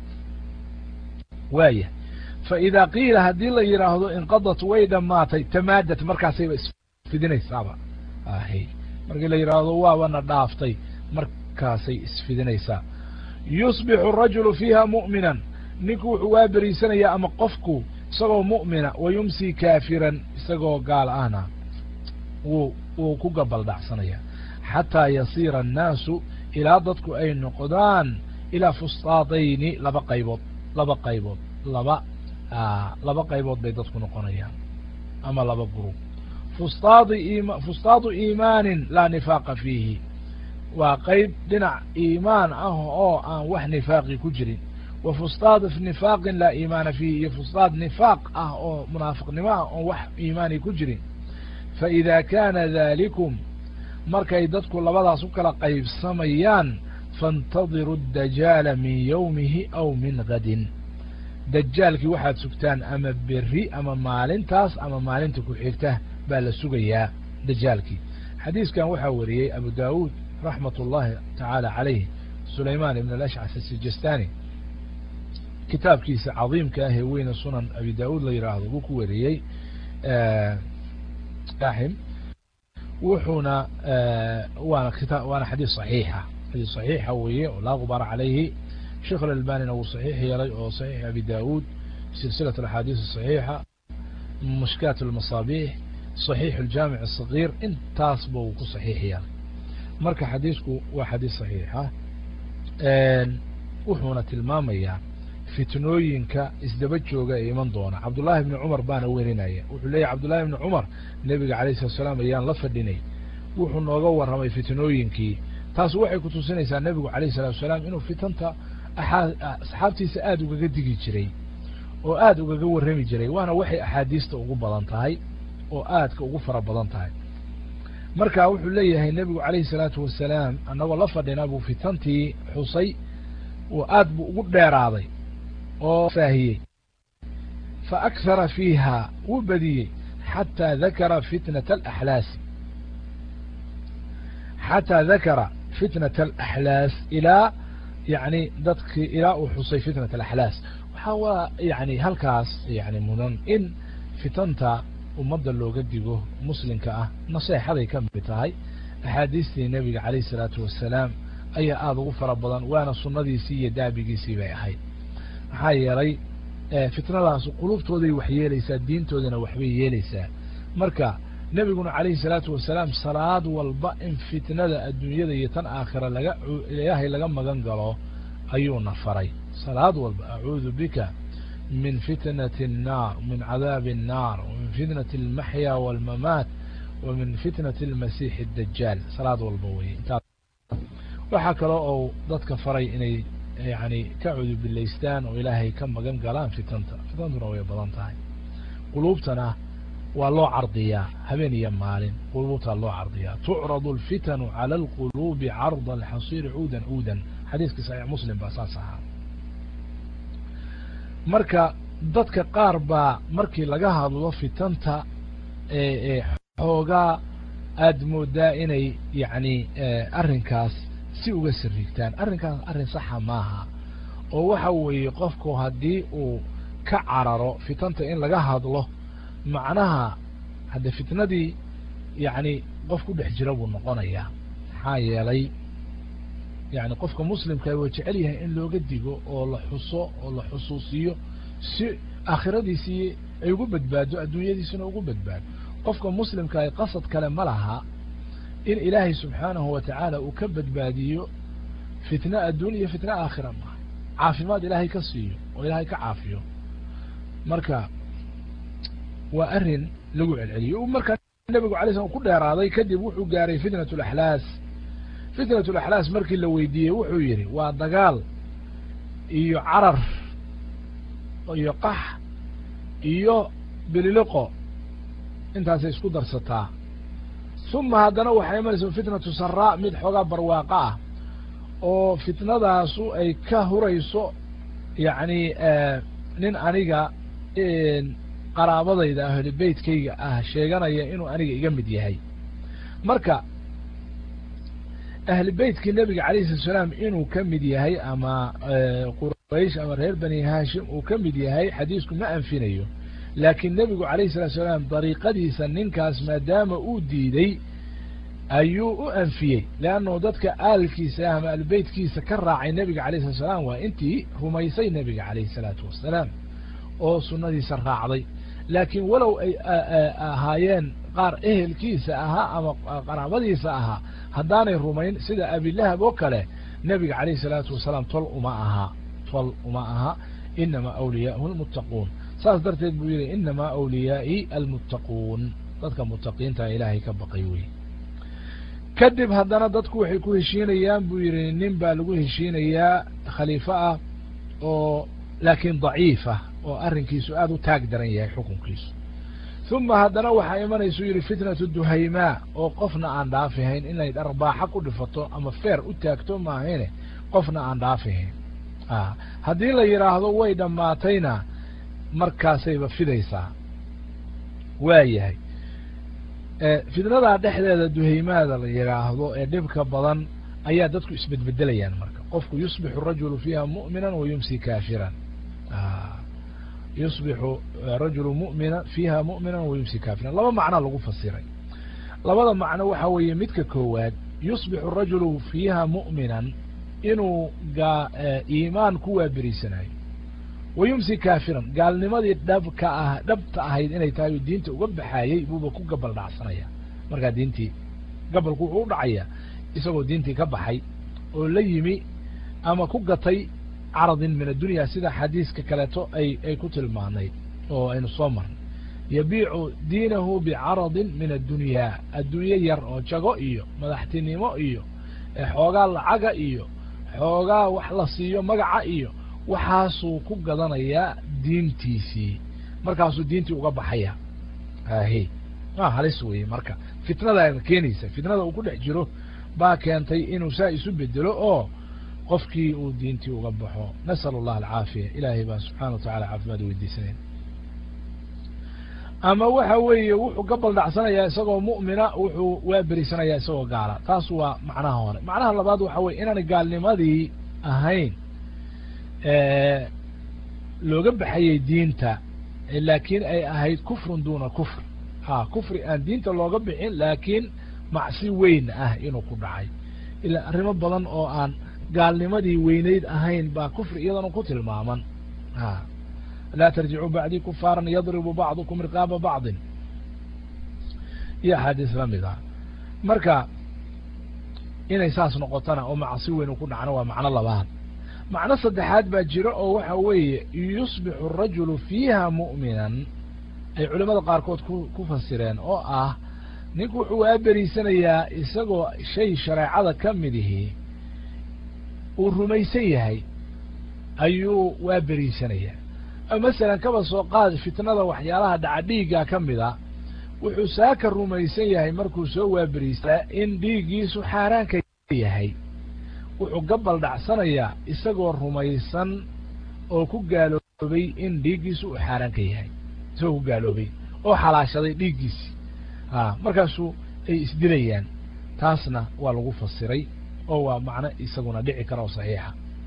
[SPEAKER 1] waaya faإida qiila haddii la yidhaahdo inqadat way dhamaatay tamaadat markaasayba isfidinaysaaba ahy markii la yidhaahdo waabana dhaaftay markaasay isfidinaysaa yusbixu الrajulu fiiha muؤminan ninku wuxuu waa beriisanayaa ama qofku isagoo mu'mina wa yumsi kaafiran isagoo gaal ahna wuu wuu ku gabaldhacsanaya xataa yasiira الnaasu ilaa dadku ay noqdaan ilaa fustaadayni laba qaybood laba qaybood laba laba qaybood bay dadku noqonayaan ama laba gurub fustaadi ima fustaadu iimaanin laa nifaaqa fiihi waa qayb dhinac iimaan ah oo aan wax nifaaqi ku jirin wa fustaad nifaaqin laa iimaana fiihi iyo fustaad nifaaq ah oo munaafiqnimo ah oon wax iimaani ku jirin faإida kaana dalikum markay dadku labadaas u kala qaybsamayaan faاntadiru الdajaala min yowmihi aw min gadin dajaalkii waxaad sugtaan ama beri ama maalintaas ama maalinta ku xigta baa la sugayaa dajaalkii xadiiskan waxaa wariyey abu daawuud raxmat ullahi tacaala calayh sulayman ibn alashcas asijastani kitaabkiisa cadiimka ah ee weyne sunan abi daawuud la yidhaahdo buu ku wariyey axim wuxuuna waana kita waana xadiis صaxiixa xadiis صaxiixa weeye oo laa gubara calayhi sheekh alalbanina wuu صaxiix yeelay oo صaxiix abi daawuud silsilaة axaadiis صaxiixa mushkaat اlmasaabiix صaxiix اljaamic الصaغيir intaas ba uu ku صaxiix yeelay marka xadiisku waa xadiis صaxiixa wuxuuna tilmaamayaa fitnooyinka isdaba jooga ee iman doona cabdullahi ibni cumar baana werinaya wuxuu leeyahy cabdullahi ibni cumar nebiga alayh salatu salaam ayaan la fadhinay wuxuu nooga warramay fitnooyinkii taas waxay kutusinaysaa nebigu alayh salatu salaam inuu fitanta asxaabtiisa aad ugaga digi jiray oo aad ugaga warrami jiray waana waxay axaadiista ugu badan tahay oo aadka ugu fara badan tahay marka wuxuu leeyahay nebigu alayhi salaatu wasalaam annagoo la fadhina buu fitantii xusay oo aad buu ugu dheeraaday oo faahiyey faakthara fiiha wuu badiyey xataa dakara fitnata alaxlaas xataa dakara fitnata alaxlaas ilaa yani dadki ilaa uu xusay fitnat alaxlaas waxaa waa yani halkaas yani mudan in fitanta ummadda looga digo muslimka ah naseexaday ka mid tahay axaadiistii nebiga calayh isalaatu wasalaam ayaa aada ugu fara badan waana sunnadiisii iyo daabigiisii bay ahayd maxaa yeelay fitnadaas qulubtooday wax yeelaysaa diintoodana waxbay yeelaysaa marka nebiguna calayhi salaatu wasalaam salaad walba in fitnada adduunyada iyo tan aakhira laga ilaahay laga magan galo ayuuna faray salaad walba acuudu bika min fitnati الnaar min cadaabi الnaar wamin fitnati اlmaxya wاlmamaat wa min fitnati اlmasiix الdajaal salaad walba weye intaas waxaa kaloo ou dadka faray inay yani ka cudubilaystaan oo ilaahay ka magan galaan fitanta fitantuna way badan tahay quluubtana waa loo cardiyaa habeen iyo maalin quluubtaa loo cardiyaa tucradu اlfitanu calى اlquluubi carda alxasiiri cuudan cuudan xadiiskii saxiix muslim baa saas ahaa marka dadka qaar baa markii laga hadlo fitanta xoogaa aad moodaa inay yani arrinkaas si uga sariigtaan arrinkaas arrin saxa maaha oo waxa weeye qofku haddii uu ka cararo fitanta in laga hadlo macnaha hadde fitnadii yani qof ku dhex jira buu noqonayaa maxaa yeelay يعني قفك مسلم كي وجعليها إن لو قدقوا أو لحصو أو لحصوصيو سي آخرة دي سي يقول بدبادو الدنيا دي سنة يقول بدبادو قفك مسلم كي قصد كلام لها إن إلهي سبحانه وتعالى وكبد باديو فتنة الدنيا فتنة آخرة ما عافمات إلهي كسيو وإلهي كعافيو مركا وأرن لقوع العلي ومركا النبي عليه الصلاة والسلام كل هذا يكذب وحو قاري فتنة الأحلاس فتنة الأحلاس مركي اللي ويديه وحو يري ودقال إيو عرر إيو قح إيو بللقو انت سيسكو درستا ثم هذا نوع يمارس فتنة سراء مد حقا برواقع oo fitnadaasu ay ka hurayso yani nin aniga qaraabadayda ahli beedkayga ah sheeganaya inuu aniga iga mid yahay marka ahli beedkii nabiga calayhi salaam inuu ka mid yahay ama quraysh ama reer bani hashim uu ka mid yahay xadiisku ma anfinayo laakiin nabigu calayhi salaam dariiqadiisa ninkaas maadaama uu diiday ayuu u anfiyey leanno dadka aalkiisa ama albeydkiisa ka raacay nabiga calayhi salatu wasalaam waa intii rumaysay nabiga calayhi salaatu wasalaam oo sunnadiisa raacday laakiin walow ay ahaayeen qaar ehelkiisa ahaa ama qaraabadiisa ahaa haddaanay rumayn sida abilahab oo kale nabiga calayhi salaatu wasalaam tol uma aha tol uma aha inamaa awliyaa'uhu almuttaquun saas darteed buu yidhi inamaa awliyaai almuttaquun dadka muttaqiinta ilaahay ka baqay wey kadib haddana dadku waxay ku heshiinayaan buu yidhi nin baa lagu heshiinayaa khaliifo ah oo laakiin daciif ah oo arrinkiisu aada u taag daran yahay xukunkiisu uma haddana waxaa imanaysu yidhi fitnatu duhaymaa oo qofna aan dhaafihayn inay dharbaaxa ku dhifato ama feer u taagto maahayne qofna aan dhaafihayn haddii la yidhaahdo way dhammaatayna markaasayba fidaysaa waayahay fitnadaa dhexdeeda duhaymaada la yidhaahdo ee dhibka badan ayaa dadku isbedbedelayaan marka qofku yusbixu rajulu fiiha mu'minan wa yumsi kaafiran yusbixu rajulu mumina fiiha mu'minan wa yumsi kaafiran laba macno lagu fasiray labada macno waxa weeye midka koowaad yusbixu rajulu fiiha mu'minan inuu iimaan ku waaberiisanayo wa yumsi kaafiran gaalnimadii dhabka ah dhabta ahayd inay tahay oo diinta uga baxaayey buuba ku gabal dhacsanaya markaa diintii gabalku wuxuu u dhacaya isagoo diintii ka baxay oo la yimi ama ku gatay caradin min addunya sida xadiiska kaleeto ay ay ku tilmaanayd oo aynu soo marnay yabiicu diinahu bicaradin min addunya adduunye yar oo jago iyo madaxtinimo iyo xoogaa lacaga iyo xoogaa wax la siiyo magaca iyo waxaasuu ku gadanayaa diintiisii markaasuu diintii uga baxaya ahe a halis weye marka fitnada keenaysa fitnada uu ku dhex jiro baa keentay inuu saa isu bedelo oo qofkii uu diintii uga baxo nasal allah alcaafiya ilaahay baa subxana wa tacala caafimaad weydiisanayn ama waxa weeye wuxuu gabal dhacsanayaa isagoo mu'mina wuxuu waa berisanayaa isagoo gaala taas waa macnaha hore macnaha labaad waxa weye inaanay gaalnimadii ahayn looga baxayay diinta laakiin ay ahayd kufrun duna kufr ha kufri aan diinta looga bixin laakiin macsi weyn ah inuu ku dhacay ilaa arrimo badan oo aan gaalnimadii weynayd ahayn baa kufri iyadana ku tilmaaman ha laa tarjicuu bacdii kufaaran yadribu bacdukum riqaaba bacdin iyo axaadiis lamid ah marka inay saas noqotana oo macsi weyn u ku dhacna waa macno labaad macno saddexaad baa jiro oo waxa weeye yusbixu arajulu fiiha mu'minan ay culamada qaarkood ku ku fasireen oo ah ninku wuxuu waa beriisanayaa isagoo shay shareecada ka mid ihi uu rumaysan yahay ayuu waa beriisanayaa masalan kaba soo qaad fitnada waxyaalaha dhaca dhiigga ka mida wuxuu saaka rumaysan yahay markuu soo waaberiisa in dhiiggiisu xaaraanka yahay wuxuu gabal dhacsanayaa isagoo rumaysan oo ku gaaloobay in dhiiggiisu uu xaaraan ka yahay isagoo ku gaaloobay oo xalaashaday dhiiggiisi a markaasuu ay isdilayaan taasna waa lagu fasiray oo waa macno isaguna dhici kara oo saxiixa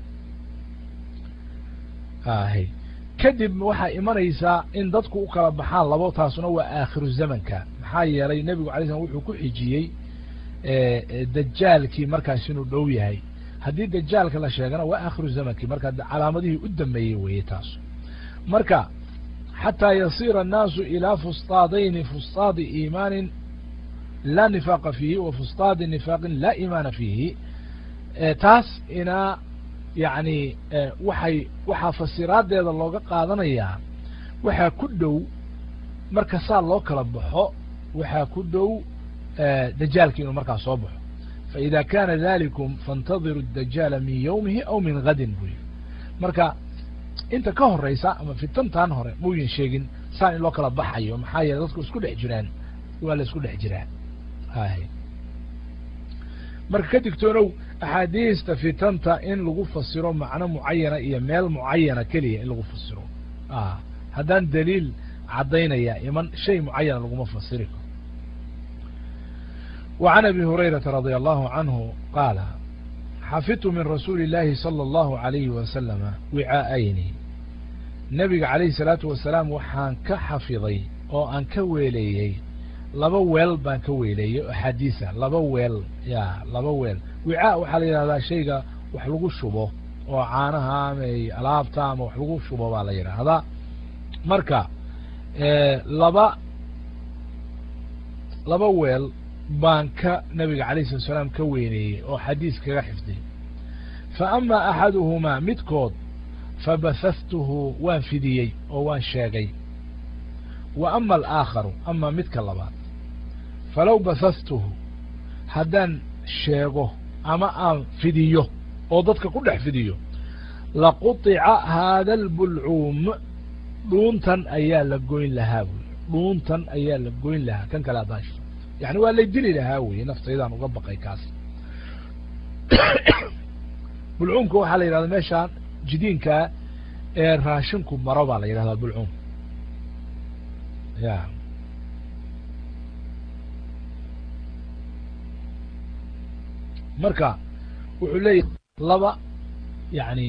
[SPEAKER 1] ahy kadib waxaa imanaysaa in dadku u kala baxaan labo taasuna waa aakhiru zamanka maxaa yeelay nebigu alay slam wuxuu ku xijiyey dajaalkii markaas inuu dhow yahay haddii dajaalka la sheegana waa akhiru zamankii marka calaamadihii u dambeeyey weeye taas marka xataa yasiira annaasu ilaa fustaadayni fustaadi iimaanin laa nifaaqa fiihi wa fustaadi nifaaqin laa iimaana fiihi taas inaa yacni waxay waxaa fasiraadeeda looga qaadanayaa waxaa ku dhow marka saa loo kala baxo waxaa ku dhow dajaalki inuu markaa soo baxo faإida kana dalikum faاntadiru الdajaala min yawmihi aw min gadin buu yiri marka inta ka horeysa ama fitantan hore muuyin sheegin saa in loo kala baxayo maxaa yeele dadku isku dhex jiraan waa la isku dhex jiraa hay marka ka digtoonow axaadiista fitanta in lagu fasiro macno mucayana iyo meel mucayana keliya in lagu fasiro haddaan daliil caddaynaya iman shay mucayana laguma fasiri karo وعن أبي هريرة رضي الله عنه قال xafidtu min rasuuli الlahi salى الlahu عalayhi wasalama wicاa'ayni nebiga calayhi الsalaatu wasalaam waxaan ka xafiday oo aan ka weeleeyey laba weel baan ka weeleeyey oo xadiisa laba weel ya laba weel wicaa waxaa la yidhahdaa shayga wax lagu shubo oo caanaha ama alaabta ama wax lagu shubo baa la yidhaahdaa marka laba laba weel baan ka nabiga calayhi salatu wasalaam ka weyneeyey oo xadiis kaga xifdiyey fa ama axaduhumaa midkood fabahahtuhu waan fidiyey oo waan sheegay wa ama alaakharu ama midka labaad falow bahahtuhu haddaan sheego ama aan fidiyo oo dadka ku dhex fidiyo laquطica haada albulcuum dhuuntan ayaa la goyn lahaa buy dhuuntan ayaa la goyn lahaa kan kale haddaan sheego yani waa lay dili lahaa weye naftaydaan uga baqay kaas bulcuumka waxaa la yidhahda meeshaan jidiinkaa ee raashinku maro baa la yidhahdaa bulcuum ya marka wuxuu leeyahay laba yani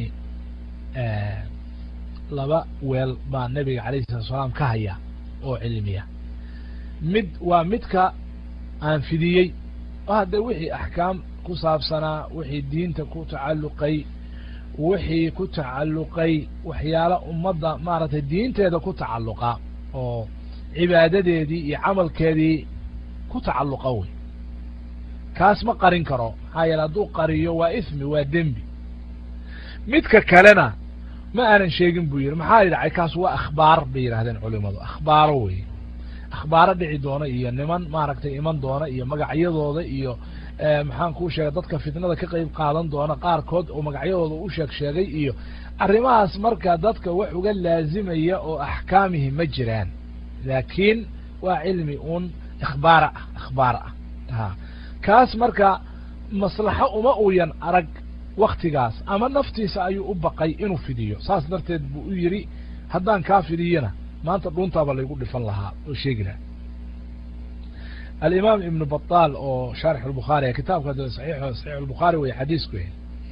[SPEAKER 1] laba weel baa nabiga alayh salatu salaam ka haya oo cilmiya mid waa midka aan fidiyey oo hadda wixii axkaam ku saabsanaa wixii diinta ku tacalluqay wixii ku tacalluqay waxyaala ummadda maaragtay diinteeda ku tacalluqa oo cibaadadeedii iyo camalkeedii ku tacalluqa wey kaas ma qarin karo maxaa yeele hadduu qariyo waa ismi waa dembi midka kalena ma aanan sheegin buu yidhi maxaa dhacay kaas waa akhbaar bay yidhahdeen culimadu akhbaaro wey akhbaaro dhici doona iyo niman maaragtay iman doona iyo magacyadooda iyo maxaan kuu sheegay dadka fitnada ka qayb qaadan doona qaarkood oo magacyadooda u sheeg sheegay iyo arrimahaas marka dadka wax uga laazimaya oo axkaamihi ma jiraan laakiin waa cilmi un ikhbaara ah akhbaar ah ha kaas marka maslaxo uma uyan arag waktigaas ama naftiisa ayuu u baqay inuu fidiyo saas darteed buu u yidhi haddaan kaa fidiyana maanta dhuuntaaba laygu dhifan lahaa oo sheegi lahaa alimaam ibnu baطaal oo shaarix albukhaari kitaabka saxiix saxiix albukhaari wey xadiisku yahay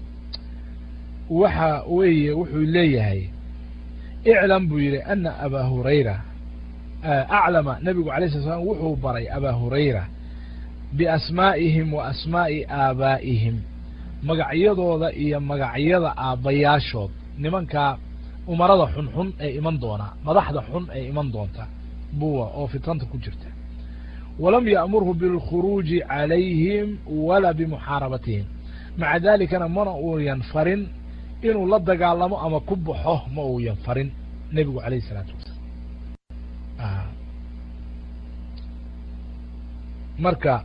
[SPEAKER 1] waxa weeye wuxuu leeyahay iclam buu yidhi ana abaa hurayra aclama nabigu alay sala slam wuxuu baray abaa hurayra biasmaa'ihim wa asmaa'i aabaa'ihim magacyadooda iyo magacyada aabbayaashood nimankaa umarada xunxun ee iman doonaa madaxda xun ee iman doonta buwa oo fitanta ku jirta walam ya'murhu bilkhuruuji calayhim walaa bimuxaarabatihim maca dalikana mana uuyan farin inuu la dagaalamo ama ku baxo ma uuyan farin nebigu alayh isalaatu wasalaam marka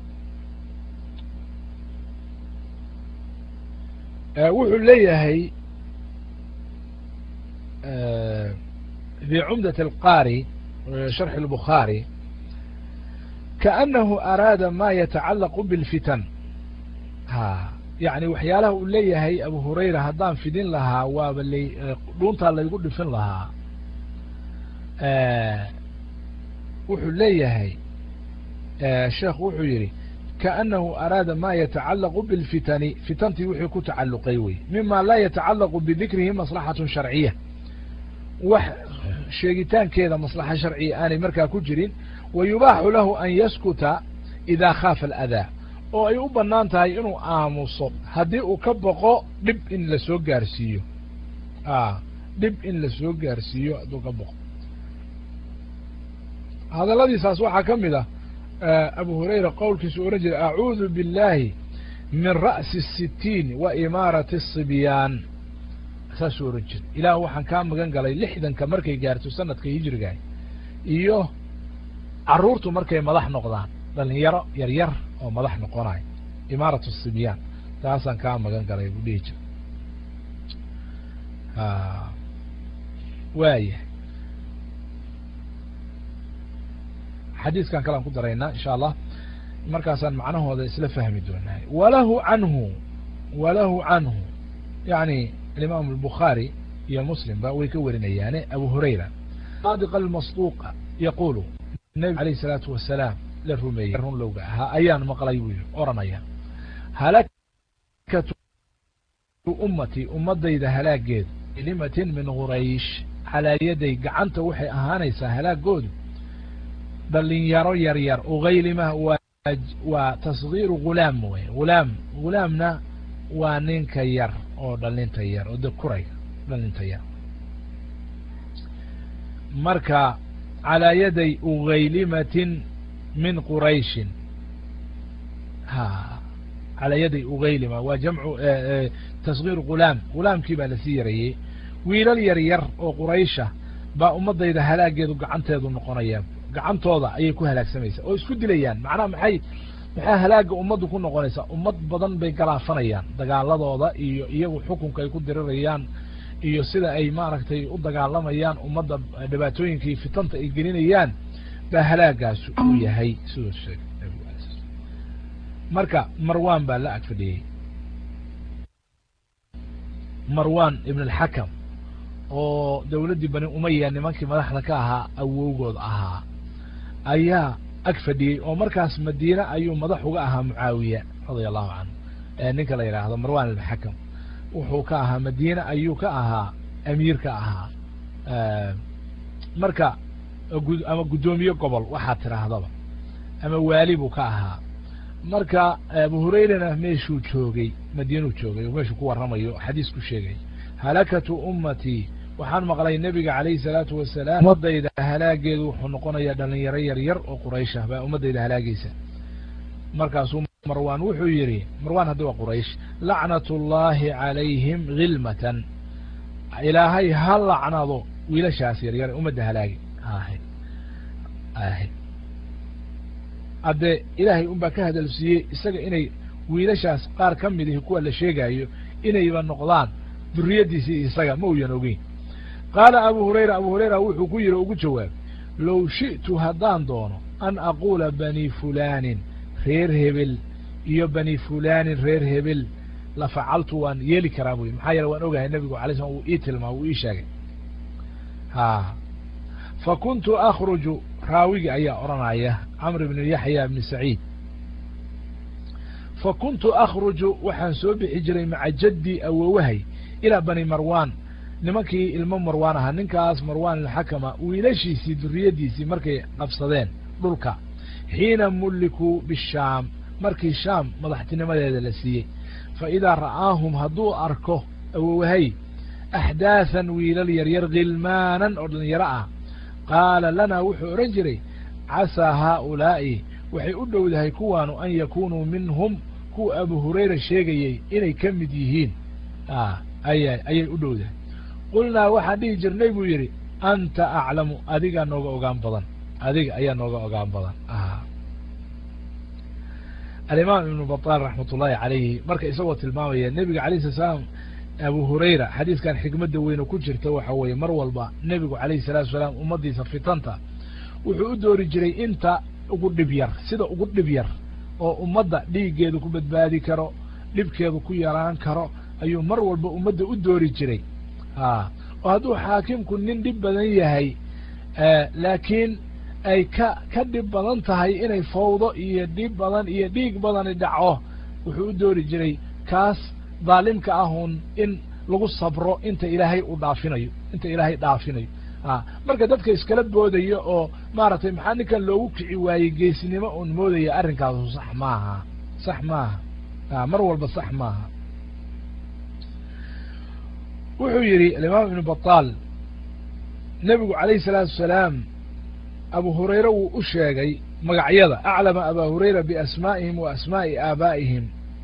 [SPEAKER 1] wuxuu leeyahay في cمدة القاrي شرح البخاarي كأنه أrاada ma يتacalق بالفتن يعني waxyaalaha uu leeyahay abu hurayra haddaan fidin lahaa waaba l dhuuntaa laygu dhifin lahaa wuxuu leeyahay sheekh wuxuu yihi كأنه أrاada ma يتacalق بالفتن fitantii wixii ku tacaluqay wey mima laa يتacalق بذikrihi مصلحة شharciية wax sheegitaankeeda maslaxa sharciya aanay markaa ku jirin wa yubaaxu lahu an yaskuta idaa khaafa aladaa oo ay u bannaan tahay inuu aamuso haddii uu ka boqo dhib in la soo gaarsiiyo a dhib in la soo gaarsiiyo hadduu ka boqo hadalladiisaas waxaa ka mid ah abu hurayra qowlkiisu ohan jiray acuudu biاllahi min ra'si الsitiin wa imaarati الصibyaan saasuu ohan jiray ilaah waxaan kaa magan galay lixdanka markay gaarto sanadka hijriga iyo carruurtu markay madax noqdaan dhalinyaro yar yar oo madax noqonayo imaaratu الصibyaan taasaan kaa magan galay buu dhihi jiray waaya xadiiskan kalean ku daraynaa insha allah markaasaan macnahooda isla fahmi doonahay walahu canhu walahu canhu yani alimaam الbukhaari iyo muslim ba way ka warinayaane abu hurayra saadiq almasduuqa yaqulu nabi alayh الsalaatu wasalaam la rumeeyey run lowga ahaa ayaan maqlay buu yiri oranaya halakatu ummati ummadayda halaageed kalimatin min quraysh calaa yaday gacanta waxay ahaanaysaa halaagoodu dhalinyaro yar yar ugaylima waa waa tasgiiru gulaam wey gulaam gulaamna waa ninka yar oo dhalinta yar oo dakurayga dhalinta yar marka calaa yaday ugaylimatin min qurayshin ha calaa yaday ugaylima waa jamcu tasgiiru gulaam gulaamkii baa lasii yareeyey wiilal yar yar oo quraysha baa ummadayda halaageedu gacanteedu noqonaya gacantooda ayay ku halaagsamaysaa oo isku dilayaan macnaha maxay maxaa halaaga ummaddu ku noqonaysaa ummad badan bay galaafanayaan dagaaladooda iyo iyagu xukunka ay ku dirirayaan iyo sida ay maaragtay u dagaalamayaan ummadda dhibaatooyinkii fitanta ay gelinayaan baa halaagaas uu yahay siduu sheegay nabigu alay sala marka marwan baa la ag fadhiyey marwan ibn alxakam oo dawladdii bani umaya nimankii madaxda ka ahaa awowgood ahaa ayaa ag fadhiyey oo markaas madiine ayuu madax uga ahaa mucaawiya radia allahu canhu ninka la yidhaahdo marwan ibnxakam wuxuu ka ahaa madiine ayuu ka ahaa amiir ka ahaa marka ama guddoomiye gobol waxaad tidhaahdaba ama waali buu ka ahaa marka abu hurayrana meeshuu joogay madiinuu joogay oo meeshuu ku warramayo xadiis ku sheegay halakatu ummatii waxaan maqlay nebiga calayhi salaatu wasalaam ummadayda halaageedu wuxuu noqonayaa dhalinyaro yar yar oo qurayshah baa ummadayda halaagaysa markaasuu marwan wuxuu yidhi marwan haddi waa quraysh lacnat ullaahi calayhim hilmatan ilaahay ha lacnado wiilashaas yar yar ummadda halaagi ahe ahe haddee ilaahay un baa ka hadalsiiyey isaga inay wiilashaas qaar ka mid ihi kuwa la sheegaayo inayba noqdaan duriyaddiisii isaga ma uyan ogeyn qaala abu hurayra abu hurayra wuxuu ku yidhi ugu jawaab low shi'tu haddaan doono an aquula bani fulaanin reer hebel iyo bani fulaanin reer hebel la facaltu waan yeeli karaa buy maxaa yeele waan ogahay nebigu alay slam uu ii tilmaam uu ii sheegay ha fa kuntu akhruju raawigi ayaa odhanaya camr ibnu yaxya ibni saciid fa kuntu akhruju waxaan soo bixi jiray maca jaddii awowahay ilaa bani marwan nimankii ilmo marwan ahaa ninkaas marwan alxakama wiilashiisii duriyaddiisii markay qabsadeen dhulka xiina mullikuu bishaam markii shaam madaxtinimadeeda la siiyey fa idaa ra'aahum hadduu arko awowahay axdaathan wiilal yaryar khilmaanan oo dhalinyaro ah qaala lanaa wuxuu odhan jiray casaa haaulaa'i waxay u dhowdahay kuwaanu an yakunuu minhum kuwa abu hurayra sheegayey inay ka mid yihiin aya ayay u dhowdahay qulnaa waxaan dhihi jirnay buu yidhi anta aclamu adigaa nooga ogaan badan adiga ayaa nooga ogaan badan alimaam ibnu baطaal raxmat ullaahi calayhi marka isagoo tilmaamaya nebiga alayh sala salaam abu hurayra xadiiskan xikmadda weyne ku jirta waxa weeye mar walba nebigu alayhi salatu wasalaam ummaddiisa fitanta wuxuu u doori jiray inta ugu dhib yar sida ugu dhib yar oo ummadda dhiiggeedu ku badbaadi karo dhibkeedu ku yaraan karo ayuu mar walba ummadda u doori jiray a oo hadduu xaakimku nin dhib badan yahay laakiin ay ka ka dhib badan tahay inay fawdo iyo dhib badan iyo dhiig badani dhaco wuxuu u doori jiray kaas dhaalimka ahun in lagu sabro inta ilaahay u dhaafinayo inta ilaahay dhaafinayo a marka dadka iskala boodayo oo maaragtay maxaa ninkan loogu kici waayey geesinimo un moodaya arrinkaasu sax maaha صح maaha mar walba sax maaha wuxuu yidhi alimaam ibnu baطaal nebigu calayhi الsalaatu wasalaam abu hurayre wuu u sheegay magacyada aclama aba hurayra biasmaa'ihim wa asmaa'i aabaa'ihim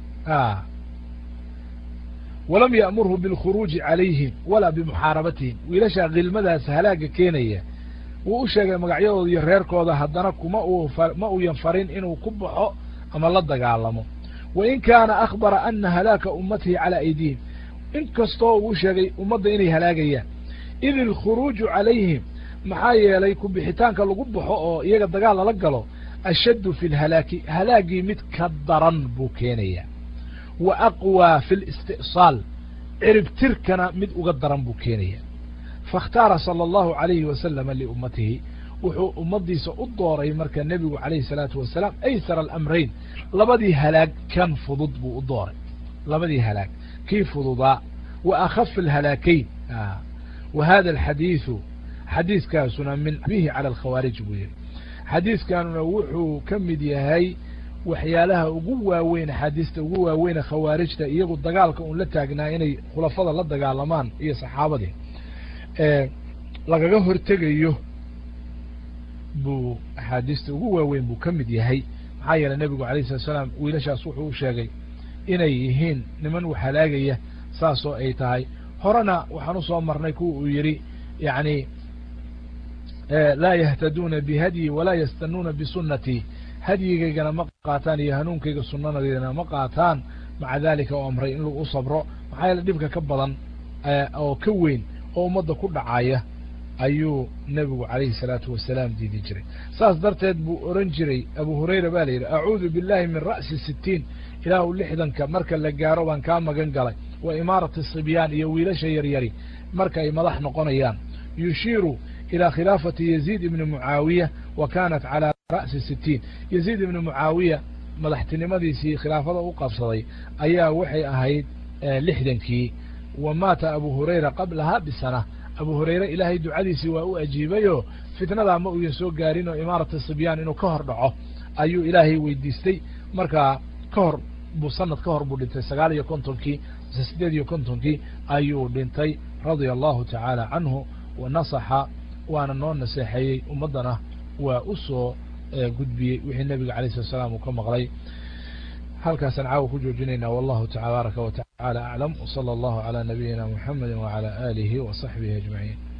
[SPEAKER 1] walam ya'murhu bilkhuruuji calayhim walaa bimuxaarabatihim wiilashaa khilmadaas halaaga keenaya wuu u sheegay magacyadooda iyo reerkooda haddana kuma uu ma uyan farin inuu ku baxo ama la dagaalamo wain kaana akhbara ana halaaka ummatihi calaa aydihim in kastoo uu sheegay ummadda inay halaagayaan id ilkhuruuju calayhim maxaa yeelay ku bixitaanka lagu baxo oo iyaga dagaal lala galo ashaddu fi lhalaaki halaagii mid ka daran buu keenayaa wa aqwaa fi listi'saal ciribtirkana mid uga daran buu keenayaa faاkhtaara salى allahu عalayhi wasalama liummatihi wuxuu ummaddiisa u dooray marka nebigu calayhi الsalaatu wasalaam aysara alamrayn labadii halaag kan fudud buu u dooray labadii halaag kii fududaa wa akhaf alhalaakayn wa hada alxadiiثu xadiiskaasuna min bihi calى alkhawaarij buu yihi xadiiskanuna wuxuu ka mid yahay waxyaalaha ugu waaweyn axaadiista ugu waaweyne khawaarijta iyagu dagaalka un la taagnaa inay khulafada la dagaalamaan iyo saxaabadii lagaga hortegayo buu axaadiista ugu waaweyn buu ka mid yahay maxaa yeelay nebigu alayh salatu salaam wiilashaas wuxuu u sheegay inay yihiin niman wax halaagaya saasoo ay tahay horena waxaan usoo marnay kuwa uu yidhi yani laa yahtaduuna bihadyi walaa yastanuuna bisunnatii hadyigaygana ma qaataan iyo hanuunkayga sunanadeedana ma qaataan maca dalika oo amray in lagu sabro maxaa yeele dhibka ka badan oo ka weyn oo ummadda ku dhacaya ayuu nebigu calayhi الsalaatu wasalaam diidi jiray saas darteed buu oran jiray abu hurayra ba la yidhi acuudu biاllahi min ra'si sitiin ilaahu lixdanka marka la gaaro baan kaa magan galay wa imaarati sibyaan iyo wiilasha yaryari marka ay madax noqonayaan yushiiru ilى khilaafati yaziid ibni mucaawiya wa kanat calى ra'si sitiin yaziid ibni mucaawiya madaxtinimadiisii khilaafada u qabsaday ayaa waxay ahayd lixdankii wa maata abu hurayra qablaha bisana abu hurayre ilaahay ducadiisii waa u ajiibayoo fitnadaa ma uyan soo gaarin oo imaarati sibyaan inuu ka hor dhaco ayuu ilaahay weydiistay markaa ka hor buu sanad ka hor buu dhintay sagaal iyo kontonkii mise siddeed iyo kontonkii ayuu dhintay radia allahu tacaala canhu wa nasaxa waana noo naseexeeyey ummaddana waa u soo gudbiyey wixii nebiga alayh salatu salaam uu ka maqlay halkaasaan caawa ku joojinaynaa wallahu tabaaraka wa tacaala aclam wsala allahu calaa nabiyina muxamedi wacala aalihi wa saxbihi ajmaciin